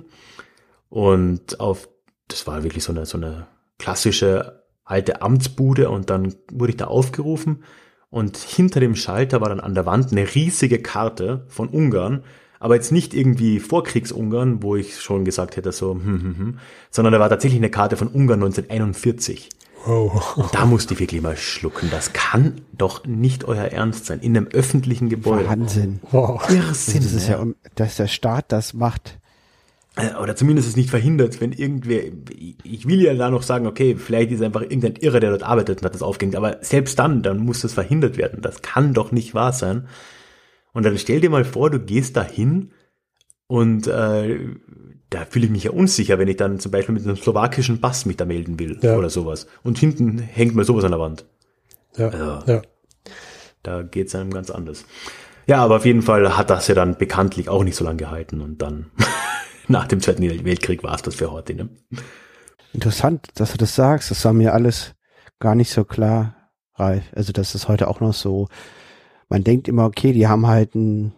Und auf, das war wirklich so eine, so eine klassische alte Amtsbude. Und dann wurde ich da aufgerufen. Und hinter dem Schalter war dann an der Wand eine riesige Karte von Ungarn, aber jetzt nicht irgendwie Vorkriegs-Ungarn, wo ich schon gesagt hätte, so, hm, hm, hm, sondern da war tatsächlich eine Karte von Ungarn neunzehnhunderteinundvierzig. Wow. Und da musste ich wirklich mal schlucken. Das kann doch nicht euer Ernst sein, in einem öffentlichen Gebäude. Wahnsinn. Wow. Irrsinn. Das ist ja, dass der Staat das macht. Oder zumindest es nicht verhindert, wenn irgendwer, ich will ja da noch sagen, okay, vielleicht ist einfach irgendein Irrer, der dort arbeitet und hat das aufgehängt, aber selbst dann, dann muss das verhindert werden. Das kann doch nicht wahr sein. Und dann stell dir mal vor, du gehst da hin und äh, da fühle ich mich ja unsicher, wenn ich dann zum Beispiel mit einem slowakischen Pass mich da melden will, ja, oder sowas. Und hinten hängt mal sowas an der Wand. Ja, also, ja. Da geht's einem ganz anders. Ja, aber auf jeden Fall hat das ja dann bekanntlich auch nicht so lange gehalten und dann nach dem Zweiten Weltkrieg war es das für Horthy, ne? Interessant, dass du das sagst. Das war mir alles gar nicht so klar, Ralf. Also das ist heute auch noch so. Man denkt immer, okay, die haben halt ein,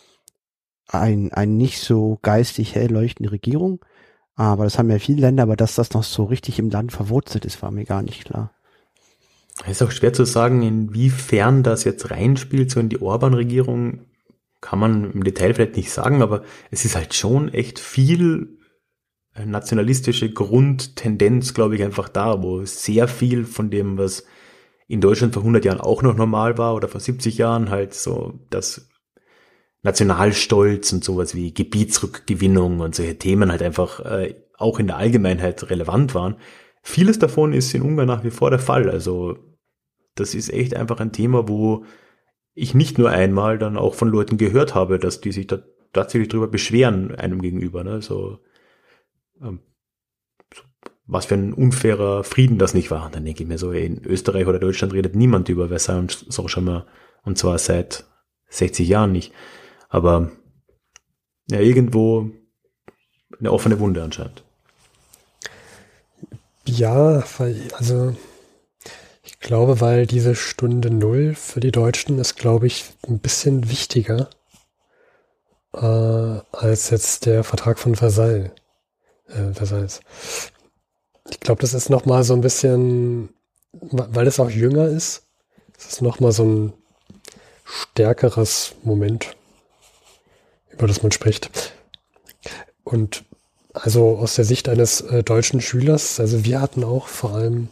ein, ein nicht so geistig hell leuchtende Regierung. Aber das haben ja viele Länder, aber dass das noch so richtig im Land verwurzelt ist, war mir gar nicht klar. Es ist auch schwer zu sagen, inwiefern das jetzt reinspielt, so in die Orban-Regierung. Kann man im Detail vielleicht nicht sagen, aber es ist halt schon echt viel nationalistische Grundtendenz, glaube ich, einfach da, wo sehr viel von dem, was in Deutschland vor hundert Jahren auch noch normal war oder vor siebzig Jahren, halt so das Nationalstolz und sowas wie Gebietsrückgewinnung und solche Themen halt einfach äh, auch in der Allgemeinheit relevant waren. Vieles davon ist in Ungarn nach wie vor der Fall. Also das ist echt einfach ein Thema, wo ich nicht nur einmal dann auch von Leuten gehört habe, dass die sich da tatsächlich drüber beschweren einem gegenüber, ne, so, ähm, so was für ein unfairer Frieden das nicht war. Und dann denke ich mir so, in Österreich oder Deutschland redet niemand über Versailles und so schon mal, und zwar seit sechzig Jahren nicht. Aber ja, irgendwo eine offene Wunde anscheinend. Ja, weil, also ich glaube, weil diese Stunde Null für die Deutschen ist, glaube ich, ein bisschen wichtiger äh, als jetzt der Vertrag von Versailles. Äh, Versailles. Ich glaube, das ist nochmal so ein bisschen, weil es auch jünger ist, es ist nochmal so ein stärkeres Moment, über das man spricht. Und also aus der Sicht eines äh, deutschen Schülers, also wir hatten auch vor allem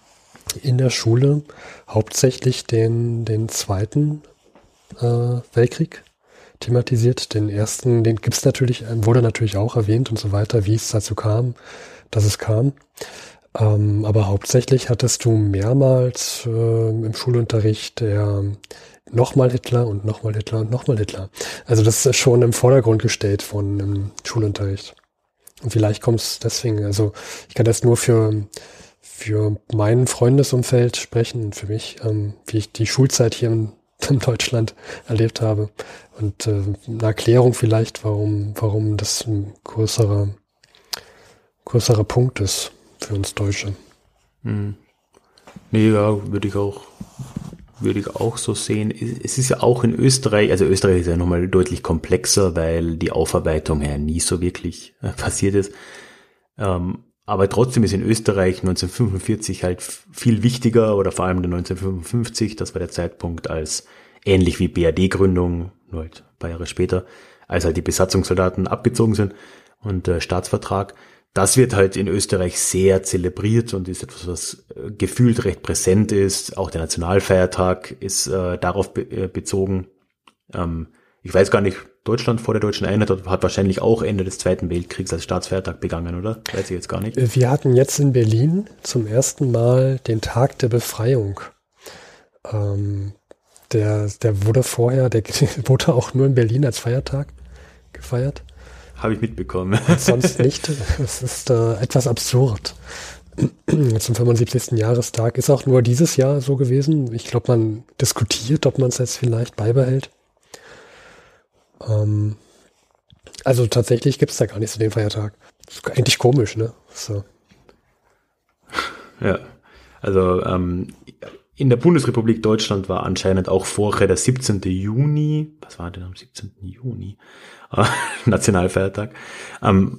in der Schule hauptsächlich den, den Zweiten äh, Weltkrieg thematisiert. Den ersten, den gibt's natürlich, wurde natürlich auch erwähnt und so weiter, wie es dazu kam, dass es kam. Ähm, aber hauptsächlich hattest du mehrmals äh, im Schulunterricht der nochmal Hitler und nochmal Hitler und nochmal Hitler. Also das ist schon im Vordergrund gestellt von im Schulunterricht. Und vielleicht kommt es deswegen, also ich kann das nur für für mein Freundesumfeld sprechen und für mich, ähm, wie ich die Schulzeit hier in, in Deutschland erlebt habe. Und äh, eine Erklärung vielleicht, warum warum das ein größerer, größerer Punkt ist für uns Deutsche. Hm. Nee, ja, würde ich auch, würde ich auch so sehen. Es ist ja auch in Österreich, also Österreich ist ja nochmal deutlich komplexer, weil die Aufarbeitung ja nie so wirklich äh, passiert ist. Ähm, Aber trotzdem ist in Österreich neunzehnhundertfünfundvierzig halt viel wichtiger, oder vor allem neunzehnhundertfünfundfünfzig, das war der Zeitpunkt, als ähnlich wie B R D-Gründung, nur halt ein paar Jahre später, als halt die Besatzungssoldaten abgezogen sind und der Staatsvertrag. Das wird halt in Österreich sehr zelebriert und ist etwas, was äh, gefühlt recht präsent ist. Auch der Nationalfeiertag ist äh, darauf be- äh, bezogen. Ähm, ich weiß gar nicht, Deutschland vor der deutschen Einheit hat wahrscheinlich auch Ende des Zweiten Weltkriegs als Staatsfeiertag begangen, oder? Weiß ich jetzt gar nicht. Wir hatten jetzt in Berlin zum ersten Mal den Tag der Befreiung. Ähm, der, der wurde vorher, der wurde auch nur in Berlin als Feiertag gefeiert. Habe ich mitbekommen. Und sonst nicht. Es ist äh, etwas absurd. Zum fünfundsiebzigsten Jahrestag ist auch nur dieses Jahr so gewesen. Ich glaube, man diskutiert, ob man es jetzt vielleicht beibehält. Ähm, Also tatsächlich gibt es da gar nicht so den Feiertag. Das ist eigentlich komisch, ne? So. Ja, also ähm, in der Bundesrepublik Deutschland war anscheinend auch vorher der siebzehnten Juni, was war denn am siebzehnten Juni? Äh, Nationalfeiertag. Ähm,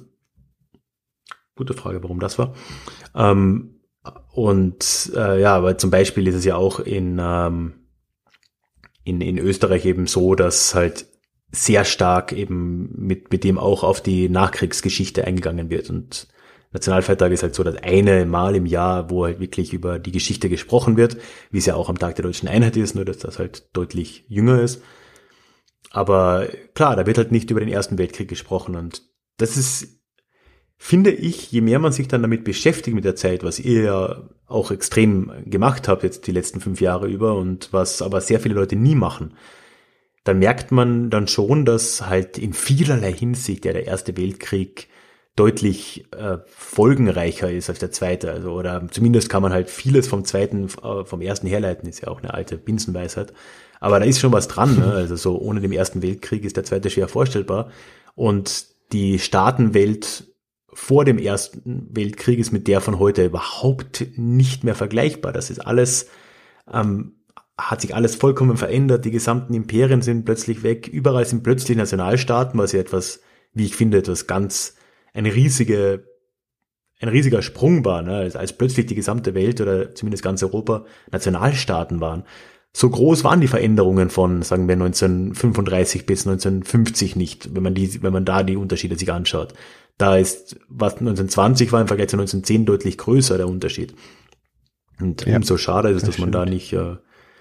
gute Frage, warum das war. Ähm, und äh, ja, aber zum Beispiel ist es ja auch in, ähm, in, in Österreich eben so, dass halt sehr stark eben mit, mit dem auch auf die Nachkriegsgeschichte eingegangen wird. Und Nationalfeiertag ist halt so das eine Mal im Jahr, wo halt wirklich über die Geschichte gesprochen wird, wie es ja auch am Tag der Deutschen Einheit ist, nur dass das halt deutlich jünger ist. Aber klar, da wird halt nicht über den Ersten Weltkrieg gesprochen und das ist, finde ich, je mehr man sich dann damit beschäftigt mit der Zeit, was ihr ja auch extrem gemacht habt jetzt die letzten fünf Jahre über und was aber sehr viele Leute nie machen, dann merkt man dann schon, dass halt in vielerlei Hinsicht ja der Erste Weltkrieg deutlich äh, folgenreicher ist als der zweite. Also, oder zumindest kann man halt vieles vom zweiten, äh, vom ersten herleiten, ist ja auch eine alte Binsenweisheit. Aber da ist schon was dran, ne? Also so ohne den Ersten Weltkrieg ist der zweite schwer vorstellbar. Und die Staatenwelt vor dem Ersten Weltkrieg ist mit der von heute überhaupt nicht mehr vergleichbar. Das ist alles, ähm, hat sich alles vollkommen verändert. Die gesamten Imperien sind plötzlich weg. Überall sind plötzlich Nationalstaaten, was ja etwas, wie ich finde, etwas ganz eine riesige, ein riesiger Sprung war, ne? als, als plötzlich die gesamte Welt oder zumindest ganz Europa Nationalstaaten waren. So groß waren die Veränderungen von, sagen wir, neunzehnhundertfünfunddreißig bis neunzehnhundertfünfzig nicht, wenn man die, wenn man da die Unterschiede sich anschaut. Da ist, was neunzehnhundertzwanzig war im Vergleich zu neunzehnhundertzehn deutlich größer der Unterschied. Und ja, umso schade ist es, dass stimmt. man da nicht äh,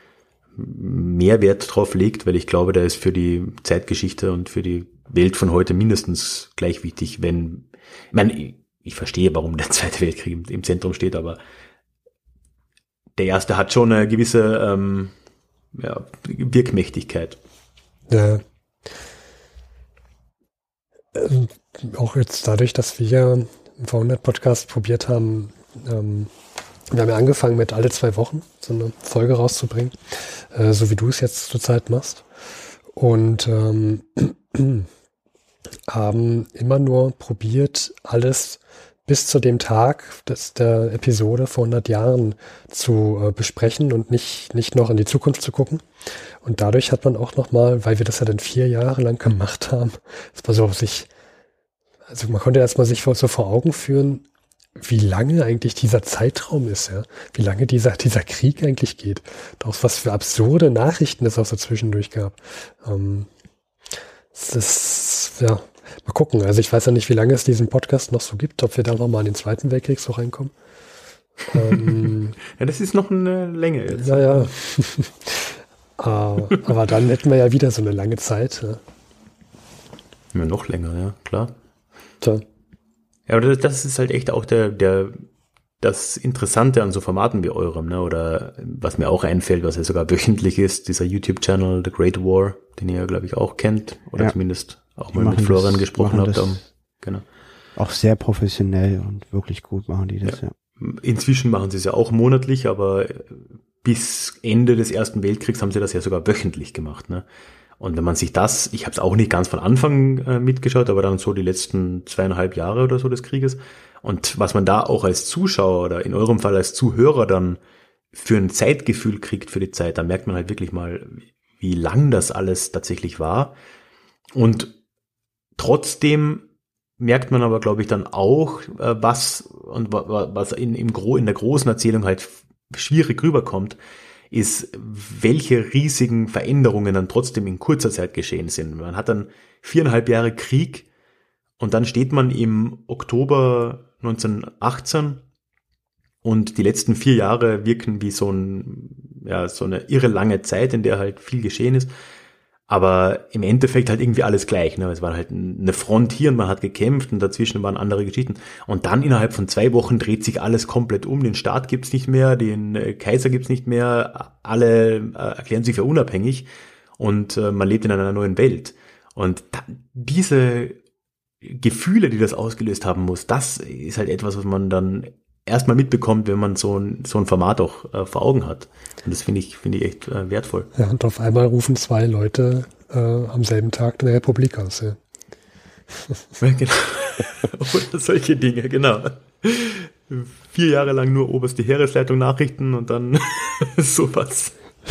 mehr Wert drauf legt, weil ich glaube, der ist für die Zeitgeschichte und für die Welt von heute mindestens gleich wichtig, wenn, ich meine, ich verstehe, warum der Zweite Weltkrieg im, im Zentrum steht, aber der Erste hat schon eine gewisse ähm, ja, Wirkmächtigkeit. Ja. Ähm, auch jetzt dadurch, dass wir im V hundert Podcast probiert haben, ähm, wir haben ja angefangen mit alle zwei Wochen so eine Folge rauszubringen, äh, so wie du es jetzt zurzeit machst. Und ähm, haben immer nur probiert, alles bis zu dem Tag des, der Episode vor hundert Jahren zu äh, besprechen und nicht, nicht noch in die Zukunft zu gucken. Und dadurch hat man auch nochmal, weil wir das ja dann vier Jahre lang gemacht haben, dass man so sich, also man konnte erstmal sich so vor Augen führen, wie lange eigentlich dieser Zeitraum ist, ja, wie lange dieser, dieser Krieg eigentlich geht. Auch was für absurde Nachrichten es auch so zwischendurch gab. Ähm, Das ist, ja, mal gucken. Also ich weiß ja nicht, wie lange es diesen Podcast noch so gibt, ob wir da nochmal in den Zweiten Weltkrieg so reinkommen. Ähm, ja, das ist noch eine Länge jetzt. Ja, ja. Aber dann hätten wir ja wieder so eine lange Zeit. Ja, ja noch länger, ja, klar. Tja. Ja, aber das ist halt echt auch der, der, das Interessante an so Formaten wie eurem, ne, oder was mir auch einfällt, was ja sogar wöchentlich ist, dieser YouTube-Channel The Great War, den ihr ja, glaube ich, auch kennt, oder ja. zumindest auch mal mit Florian das, gesprochen habt. Um, genau. Auch sehr professionell und wirklich gut machen die das, ja. ja. Inzwischen machen sie es ja auch monatlich, aber bis Ende des Ersten Weltkriegs haben sie das ja sogar wöchentlich gemacht, ne. Und wenn man sich das, ich habe es auch nicht ganz von Anfang äh, mitgeschaut, aber dann so die letzten zweieinhalb Jahre oder so des Krieges. Und was man da auch als Zuschauer oder in eurem Fall als Zuhörer dann für ein Zeitgefühl kriegt für die Zeit, da merkt man halt wirklich mal, wie lang das alles tatsächlich war. Und trotzdem merkt man aber, glaube ich, dann auch, äh, was und was in, im Gro- in der großen Erzählung halt schwierig rüberkommt, ist, welche riesigen Veränderungen dann trotzdem in kurzer Zeit geschehen sind. Man hat dann viereinhalb Jahre Krieg und dann steht man im Oktober neunzehnhundertachtzehn und die letzten vier Jahre wirken wie so ein, ja, so eine irre lange Zeit, in der halt viel geschehen ist. Aber im Endeffekt halt irgendwie alles gleich, ne? Es war halt eine Front hier und man hat gekämpft und dazwischen waren andere Geschichten. Und dann innerhalb von zwei Wochen dreht sich alles komplett um. Den Staat gibt's nicht mehr, den Kaiser gibt's nicht mehr. Alle äh, erklären sich für unabhängig und äh, man lebt in einer neuen Welt. Und da, diese Gefühle, die das ausgelöst haben muss, das ist halt etwas, was man dann erstmal mitbekommt, wenn man so ein, so ein Format auch äh, vor Augen hat. Und das finde ich, finde ich echt äh, wertvoll. Ja, und auf einmal rufen zwei Leute äh, am selben Tag eine Republik aus. Ja. Genau. Oder solche Dinge, genau. Vier Jahre lang nur oberste Heeresleitung Nachrichten und dann sowas.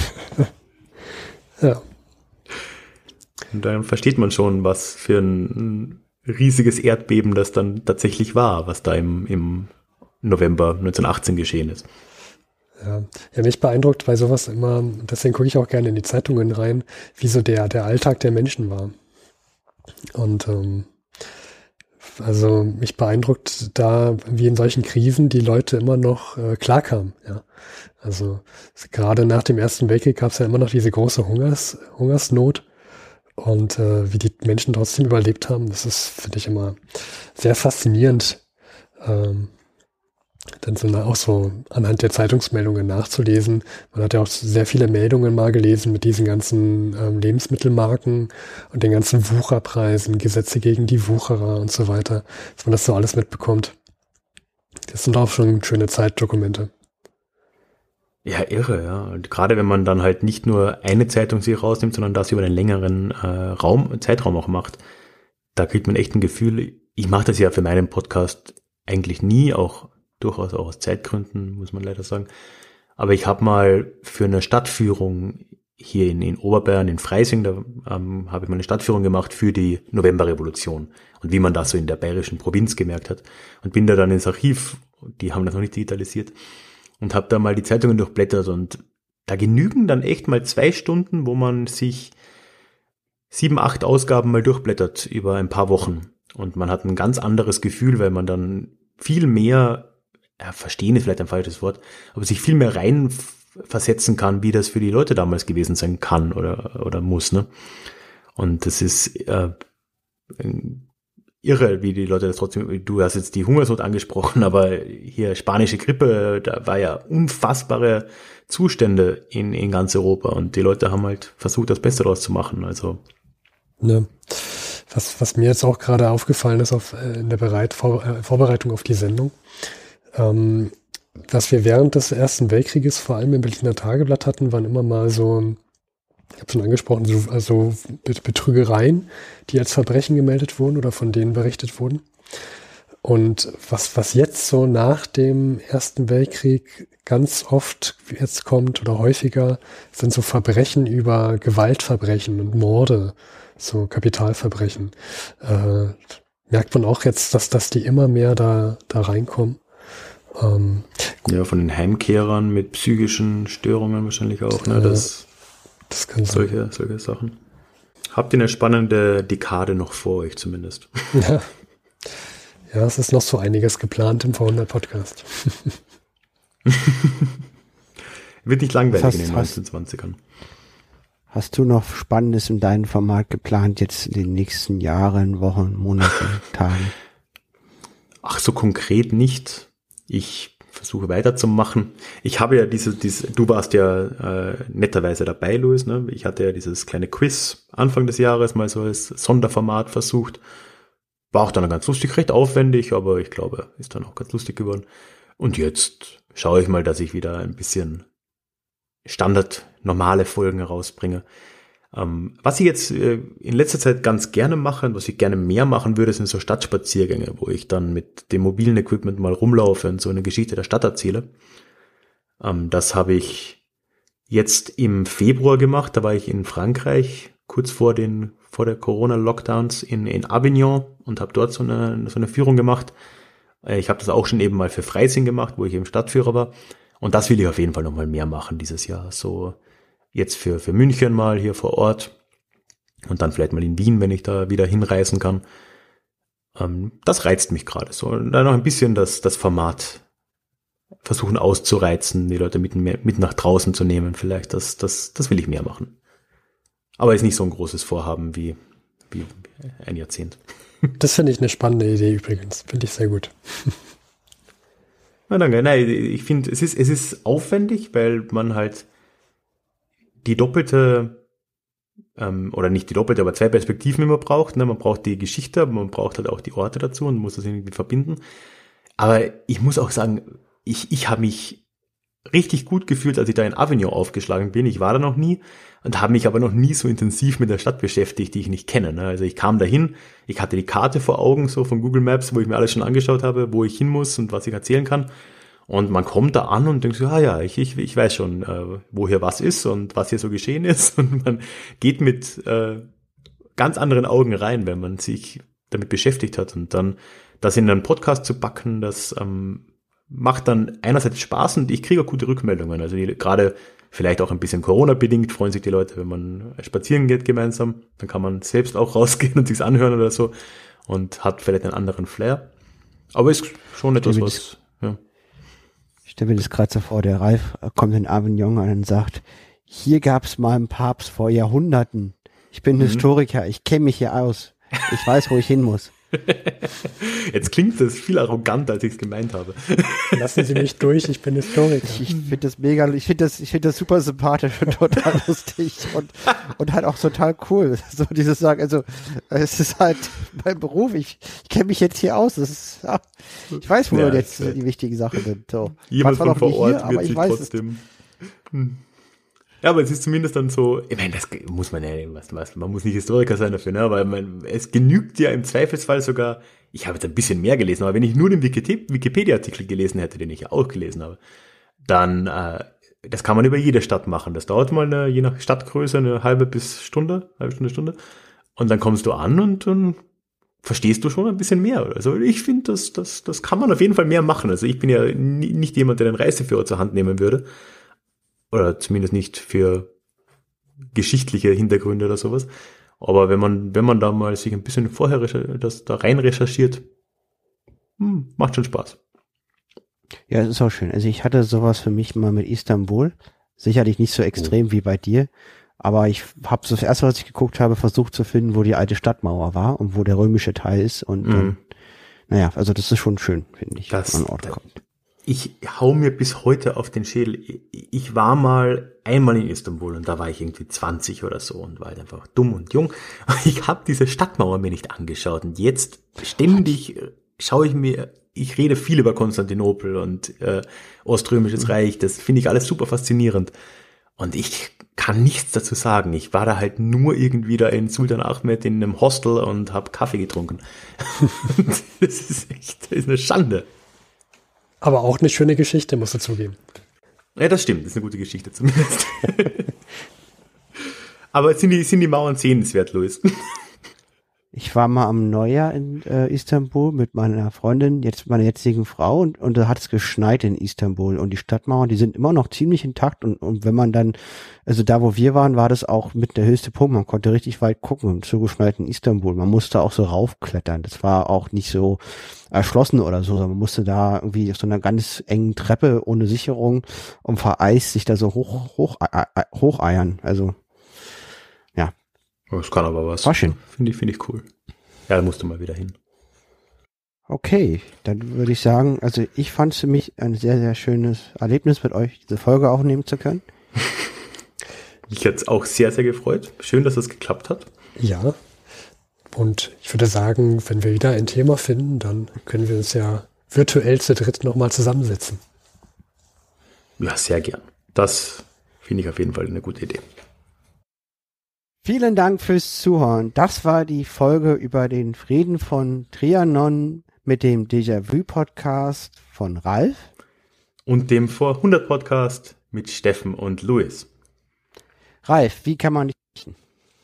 Ja. Und dann versteht man schon, was für ein riesiges Erdbeben das dann tatsächlich war, was da im, im November neunzehnhundertachtzehn geschehen ist. Ja. ja, mich beeindruckt bei sowas immer, deswegen gucke ich auch gerne in die Zeitungen rein, wie so der, der Alltag der Menschen war. Und ähm, also mich beeindruckt da, wie in solchen Krisen die Leute immer noch äh, klarkamen. Ja. Also gerade nach dem Ersten Weltkrieg gab es ja immer noch diese große Hungers, Hungersnot. Und äh, wie die Menschen trotzdem überlebt haben, das ist, finde ich, immer sehr faszinierend, ähm, dann so auch so anhand der Zeitungsmeldungen nachzulesen. Man hat ja auch sehr viele Meldungen mal gelesen mit diesen ganzen ähm, Lebensmittelmarken und den ganzen Wucherpreisen, Gesetze gegen die Wucherer und so weiter, dass man das so alles mitbekommt. Das sind auch schon schöne Zeitdokumente. Ja, irre, ja. Und gerade wenn man dann halt nicht nur eine Zeitung sich rausnimmt, sondern das über einen längeren äh, Raum, Zeitraum auch macht, da kriegt man echt ein Gefühl. Ich mache das ja für meinen Podcast eigentlich nie, auch durchaus auch aus Zeitgründen, muss man leider sagen. Aber ich habe mal für eine Stadtführung hier in, in Oberbayern, in Freising, da ähm, habe ich mal eine Stadtführung gemacht für die Novemberrevolution und wie man das so in der bayerischen Provinz gemerkt hat. Und bin da dann ins Archiv, die haben das noch nicht digitalisiert, und habe da mal die Zeitungen durchblättert und da genügen dann echt mal zwei Stunden, wo man sich sieben, acht Ausgaben mal durchblättert über ein paar Wochen. Und man hat ein ganz anderes Gefühl, weil man dann viel mehr, ja, verstehen ist vielleicht ein falsches Wort, aber sich viel mehr reinversetzen kann, wie das für die Leute damals gewesen sein kann oder oder muss, ne? Und das ist äh, irre, wie die Leute das trotzdem, du hast jetzt die Hungersnot angesprochen, aber hier spanische Grippe, da war ja unfassbare Zustände in, in ganz Europa und die Leute haben halt versucht, das Beste daraus zu machen, also. Ne. Was, was mir jetzt auch gerade aufgefallen ist auf, in der Bereit, Vor, äh, Vorbereitung auf die Sendung, ähm, was wir während des Ersten Weltkrieges vor allem im Berliner Tageblatt hatten, waren immer mal so, ich habe schon angesprochen, so, also Betrügereien, die als Verbrechen gemeldet wurden oder von denen berichtet wurden. Und was, was jetzt so nach dem Ersten Weltkrieg ganz oft jetzt kommt oder häufiger, sind so Verbrechen über Gewaltverbrechen und Morde, so Kapitalverbrechen. Äh, merkt man auch jetzt, dass, dass die immer mehr da, da reinkommen. Ähm, ja, von den Heimkehrern mit psychischen Störungen wahrscheinlich auch, ne? Das Das kann solche, sein. solche Sachen. Habt ihr eine spannende Dekade noch vor euch zumindest? Ja. Ja, es ist noch so einiges geplant im V hundert Podcast. Wird nicht langweilig hast, in den hast, neunzehnhundertzwanzigern. Hast du noch Spannendes in deinem Format geplant jetzt in den nächsten Jahren, Wochen, Monaten, Tagen? Ach, so konkret nicht. Ich versuche weiterzumachen. Ich habe ja diese, diese du warst ja äh, netterweise dabei, Louis, ne? Ich hatte ja dieses kleine Quiz Anfang des Jahres mal so als Sonderformat versucht. War auch dann ganz lustig, recht aufwendig, aber ich glaube, ist dann auch ganz lustig geworden. Und jetzt schaue ich mal, dass ich wieder ein bisschen Standard normale Folgen herausbringe. Ähm, was ich jetzt äh, in letzter Zeit ganz gerne mache und was ich gerne mehr machen würde, sind so Stadtspaziergänge, wo ich dann mit dem mobilen Equipment mal rumlaufe und so eine Geschichte der Stadt erzähle. Ähm, das habe ich jetzt im Februar gemacht, da war ich in Frankreich, kurz vor den vor der Corona-Lockdowns in, in Avignon und habe dort so eine, so eine Führung gemacht. Äh, ich habe das auch schon eben mal für Freising gemacht, wo ich eben Stadtführer war. Und das will ich auf jeden Fall noch mal mehr machen dieses Jahr. So jetzt für, für München mal hier vor Ort und dann vielleicht mal in Wien, wenn ich da wieder hinreisen kann. Ähm, das reizt mich gerade so. Und dann noch ein bisschen das, das Format versuchen auszureizen, die Leute mit, mit nach draußen zu nehmen vielleicht. Das, das, das will ich mehr machen. Aber ist nicht so ein großes Vorhaben wie, wie ein Jahrzehnt. Das finde ich eine spannende Idee übrigens. Finde ich sehr gut. Na, danke. Nein, ich finde, es ist, es ist aufwendig, weil man halt die doppelte, ähm, oder nicht die doppelte, aber zwei Perspektiven immer braucht. Ne? Man braucht die Geschichte, aber man braucht halt auch die Orte dazu und muss das irgendwie verbinden. Aber ich muss auch sagen, ich, ich habe mich richtig gut gefühlt, als ich da in Avignon aufgeschlagen bin. Ich war da noch nie und habe mich aber noch nie so intensiv mit der Stadt beschäftigt, die ich nicht kenne. Ne? Also ich kam dahin, ich hatte die Karte vor Augen, so von Google Maps, wo ich mir alles schon angeschaut habe, wo ich hin muss und was ich erzählen kann. Und man kommt da an und denkt so, ah ja, ich, ich, ich weiß schon, äh, wo hier was ist und was hier so geschehen ist. Und man geht mit äh, ganz anderen Augen rein, wenn man sich damit beschäftigt hat. Und dann das in einen Podcast zu packen, das ähm, macht dann einerseits Spaß und ich kriege auch gute Rückmeldungen. Also die, gerade vielleicht auch ein bisschen Corona-bedingt freuen sich die Leute, wenn man spazieren geht gemeinsam. Dann kann man selbst auch rausgehen und sich's anhören oder so und hat vielleicht einen anderen Flair. Aber ist schon etwas, was... Ja. Ich stelle mir das gerade so vor, der Ralf kommt in Avignon an und sagt, hier gab's mal einen Papst vor Jahrhunderten. Ich bin mhm. Historiker, ich kenne mich hier aus. Ich weiß, wo ich hin muss. Jetzt klingt das viel arroganter, als ich es gemeint habe. Lassen Sie mich durch, ich bin Historiker. Ich, ich finde das mega, ich finde das, ich finde das super sympathisch und total lustig und, und halt auch total cool. So dieses Sagen, also, es ist halt mein Beruf, ich, ich kenne mich jetzt hier aus, das ist, ja, ich weiß, wo ja, jetzt die wichtigen Sachen sind, so. Jemand von vor Ort hier, wird sich trotzdem, hm. Ja, aber es ist zumindest dann so, ich meine, das muss man ja, was, was, man muss nicht Historiker sein dafür, ne, aber man, es genügt ja im Zweifelsfall sogar, ich habe jetzt ein bisschen mehr gelesen, aber wenn ich nur den Wikipedia-Artikel gelesen hätte, den ich ja auch gelesen habe, dann, äh, das kann man über jede Stadt machen. Das dauert mal eine, je nach Stadtgröße eine halbe bis Stunde, halbe Stunde, Stunde. Und dann kommst du an und dann verstehst du schon ein bisschen mehr. Also ich finde, das, das, das kann man auf jeden Fall mehr machen. Also ich bin ja nicht jemand, der den Reiseführer zur Hand nehmen würde. Oder zumindest nicht für geschichtliche Hintergründe oder sowas. Aber wenn man, wenn man da mal sich ein bisschen vorher das da rein recherchiert, hm, macht schon Spaß. Ja, es ist auch schön. Also ich hatte sowas für mich mal mit Istanbul. Sicherlich nicht so extrem oh. wie bei dir. Aber ich habe so das erste, was ich geguckt habe, versucht zu finden, wo die alte Stadtmauer war und wo der römische Teil ist. Und mhm. dann, naja, also das ist schon schön, finde ich, das, wenn man an Ort kommt. Ich hau mir bis heute auf den Schädel. Ich war mal einmal in Istanbul und da war ich irgendwie zwanzig oder so und war halt einfach dumm und jung. Ich habe diese Stadtmauer mir nicht angeschaut und jetzt ständig schaue ich mir, ich rede viel über Konstantinopel und äh, Oströmisches mhm. Reich, das finde ich alles super faszinierend. Und ich kann nichts dazu sagen. Ich war da halt nur irgendwie da in Sultan Ahmed in einem Hostel und habe Kaffee getrunken. Das ist echt, das ist eine Schande. Aber auch eine schöne Geschichte, musst du zugeben. Ja, das stimmt. Das ist eine gute Geschichte zumindest. Aber sind die, sind die Mauern sehenswert, Luis? Ich war mal am Neujahr in äh, Istanbul mit meiner Freundin, jetzt meiner jetzigen Frau, und, und da hat es geschneit in Istanbul und die Stadtmauern, die sind immer noch ziemlich intakt und, und wenn man dann, also da wo wir waren, war das auch mit der höchste Punkt, man konnte richtig weit gucken im zugeschneiten Istanbul, man musste auch so raufklettern, das war auch nicht so erschlossen oder so, sondern man musste da irgendwie auf so einer ganz engen Treppe ohne Sicherung und vereist sich da so hoch, hoch, äh, hocheiern, also ja. Das kann aber was. War schön. Finde ich, finde ich cool. Ja, da musst du mal wieder hin. Okay, dann würde ich sagen, also ich fand es für mich ein sehr, sehr schönes Erlebnis, mit euch diese Folge aufnehmen zu können. Mich hat es auch sehr, sehr gefreut. Schön, dass es geklappt hat. Ja, und ich würde sagen, wenn wir wieder ein Thema finden, dann können wir uns ja virtuell zu dritt nochmal zusammensetzen. Ja, sehr gern. Das finde ich auf jeden Fall eine gute Idee. Vielen Dank fürs Zuhören. Das war die Folge über den Frieden von Trianon mit dem Déjà-vu-Podcast von Ralf. Und dem Vor hundert Podcast mit Steffen und Luis. Ralf, wie kann man dich finden?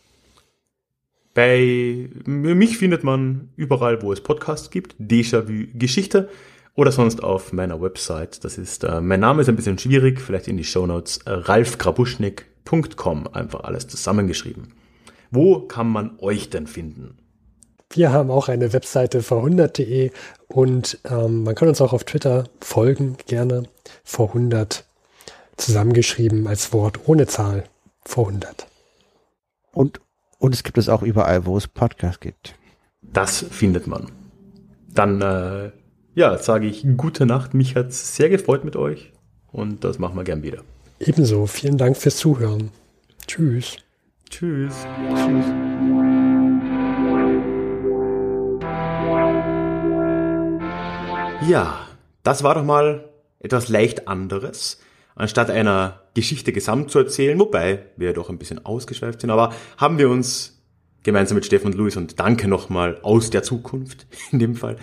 Bei mich findet man überall, wo es Podcasts gibt, Déjà-vu Geschichte oder sonst auf meiner Website. Das ist, äh, mein Name ist ein bisschen schwierig, vielleicht in die Shownotes, äh, ralf grabuschnik punkt com, einfach alles zusammengeschrieben. Wo kann man euch denn finden? Wir haben auch eine Webseite vor hundert punkt de und ähm, man kann uns auch auf Twitter folgen, gerne vor hundert, zusammengeschrieben als Wort ohne Zahl, vor hundert. Und, und es gibt es auch überall, wo es Podcasts gibt. Das findet man. Dann, äh, ja, sage ich gute Nacht. Mich hat es sehr gefreut mit euch und das machen wir gern wieder. Ebenso, vielen Dank fürs Zuhören. Tschüss. Tschüss. Tschüss. Ja, das war doch mal etwas leicht anderes. Anstatt einer Geschichte gesamt zu erzählen, wobei wir ja doch ein bisschen ausgeschweift sind, aber haben wir uns gemeinsam mit Steffen und Luis, und danke nochmal aus der Zukunft in dem Fall,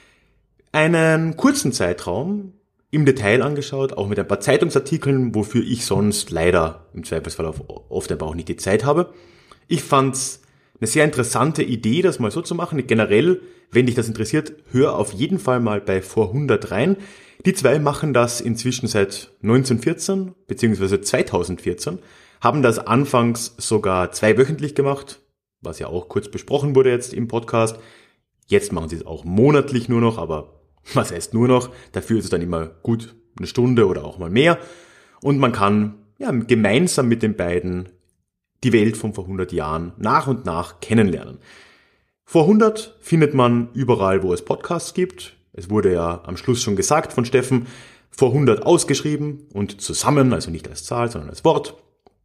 einen kurzen Zeitraum im Detail angeschaut, auch mit ein paar Zeitungsartikeln, wofür ich sonst leider im Zweifelsfall oft einfach auch nicht die Zeit habe. Ich fand's eine sehr interessante Idee, das mal so zu machen. Generell, wenn dich das interessiert, hör auf jeden Fall mal bei Vor hundert rein. Die zwei machen das inzwischen seit neunzehnhundertvierzehn bzw. zweitausendvierzehn, haben das anfangs sogar zweiwöchentlich gemacht, was ja auch kurz besprochen wurde jetzt im Podcast. Jetzt machen sie es auch monatlich nur noch, aber was heißt nur noch? Dafür ist es dann immer gut eine Stunde oder auch mal mehr. Und man kann ja gemeinsam mit den beiden die Welt von vor hundert Jahren nach und nach kennenlernen. Vor hundert findet man überall, wo es Podcasts gibt. Es wurde ja am Schluss schon gesagt von Steffen, vor hundert ausgeschrieben und zusammen, also nicht als Zahl, sondern als Wort.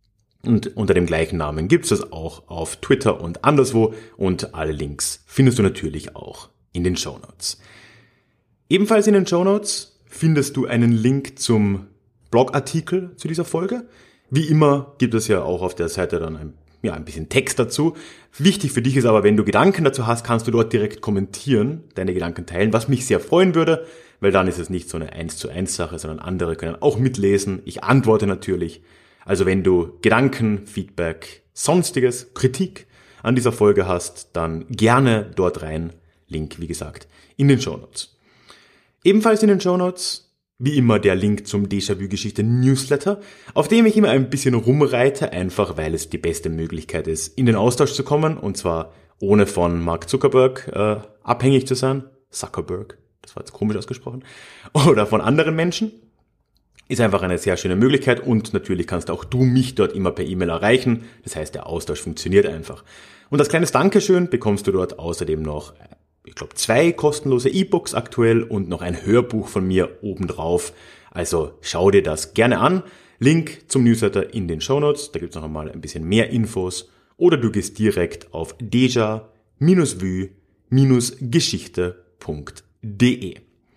Und unter dem gleichen Namen gibt es das auch auf Twitter und anderswo, und alle Links findest du natürlich auch in den Shownotes. Ebenfalls in den Shownotes findest du einen Link zum Blogartikel zu dieser Folge. Wie immer gibt es ja auch auf der Seite dann ein, ja, ein bisschen Text dazu. Wichtig für dich ist aber, wenn du Gedanken dazu hast, kannst du dort direkt kommentieren, deine Gedanken teilen, was mich sehr freuen würde, weil dann ist es nicht so eine eins zu eins Sache, sondern andere können auch mitlesen. Ich antworte natürlich. Also wenn du Gedanken, Feedback, sonstiges, Kritik an dieser Folge hast, dann gerne dort rein. Link, wie gesagt, in den Shownotes. Ebenfalls in den Shownotes wie immer der Link zum Déjà-vu-Geschichte-Newsletter, auf dem ich immer ein bisschen rumreite, einfach weil es die beste Möglichkeit ist, in den Austausch zu kommen, und zwar ohne von Mark Zuckerberg äh, abhängig zu sein. Zuckerberg, das war jetzt komisch ausgesprochen. Oder von anderen Menschen. Ist einfach eine sehr schöne Möglichkeit, und natürlich kannst auch du mich dort immer per E-Mail erreichen. Das heißt, der Austausch funktioniert einfach. Und als kleines Dankeschön bekommst du dort außerdem noch, ich glaube, zwei kostenlose E-Books aktuell und noch ein Hörbuch von mir obendrauf. Also schau dir das gerne an. Link zum Newsletter in den Shownotes. Da gibt es noch einmal ein bisschen mehr Infos. Oder du gehst direkt auf deja vu geschichte punkt de.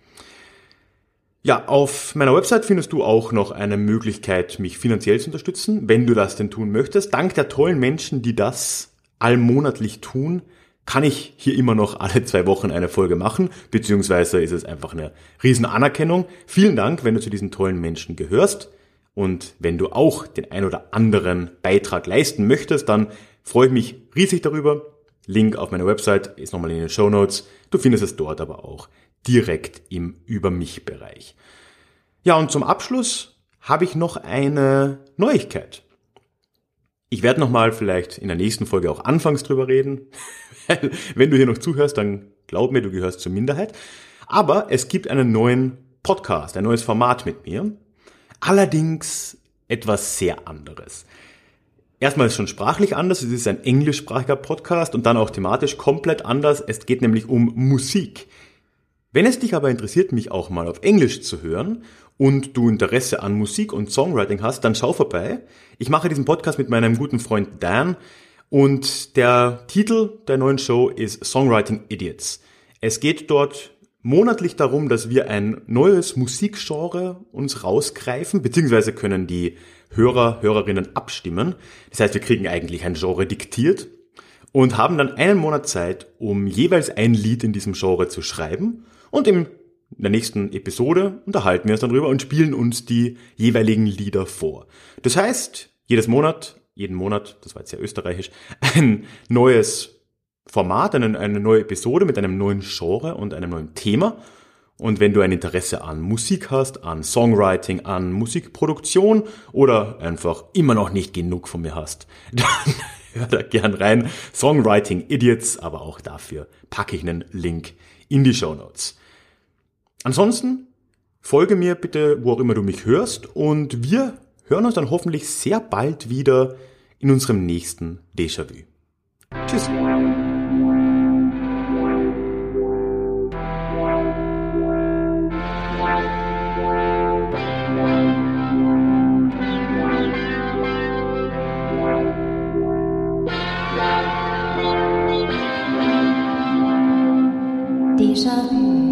Ja, auf meiner Website findest du auch noch eine Möglichkeit, mich finanziell zu unterstützen, wenn du das denn tun möchtest. Dank der tollen Menschen, die das allmonatlich tun, kann ich hier immer noch alle zwei Wochen eine Folge machen, beziehungsweise ist es einfach eine riesen Anerkennung. Vielen Dank, wenn du zu diesen tollen Menschen gehörst, und wenn du auch den ein oder anderen Beitrag leisten möchtest, dann freue ich mich riesig darüber. Link auf meiner Website ist nochmal in den Shownotes. Du findest es dort aber auch direkt im Über-mich-Bereich. Ja, und zum Abschluss habe ich noch eine Neuigkeit. Ich werde nochmal vielleicht in der nächsten Folge auch anfangs drüber reden. Wenn du hier noch zuhörst, dann glaub mir, du gehörst zur Minderheit. Aber es gibt einen neuen Podcast, ein neues Format mit mir. Allerdings etwas sehr anderes. Erstmal ist es schon sprachlich anders. Es ist ein englischsprachiger Podcast und dann auch thematisch komplett anders. Es geht nämlich um Musik. Wenn es dich aber interessiert, mich auch mal auf Englisch zu hören und du Interesse an Musik und Songwriting hast, dann schau vorbei. Ich mache diesen Podcast mit meinem guten Freund Dan und der Titel der neuen Show ist Songwriting Idiots. Es geht dort monatlich darum, dass wir ein neues Musikgenre uns rausgreifen, beziehungsweise können die Hörer, Hörerinnen abstimmen. Das heißt, wir kriegen eigentlich ein Genre diktiert und haben dann einen Monat Zeit, um jeweils ein Lied in diesem Genre zu schreiben, und in der nächsten Episode unterhalten wir uns dann drüber und spielen uns die jeweiligen Lieder vor. Das heißt, jedes Monat, jeden Monat, das war jetzt sehr österreichisch, ein neues Format, eine, eine neue Episode mit einem neuen Genre und einem neuen Thema. Und wenn du ein Interesse an Musik hast, an Songwriting, an Musikproduktion oder einfach immer noch nicht genug von mir hast, dann hör da gern rein. Songwriting Idiots, aber auch dafür packe ich einen Link in die Shownotes. Ansonsten folge mir bitte, wo auch immer du mich hörst, und wir hören uns dann hoffentlich sehr bald wieder in unserem nächsten Déjà-vu. Tschüss. Déjà vu.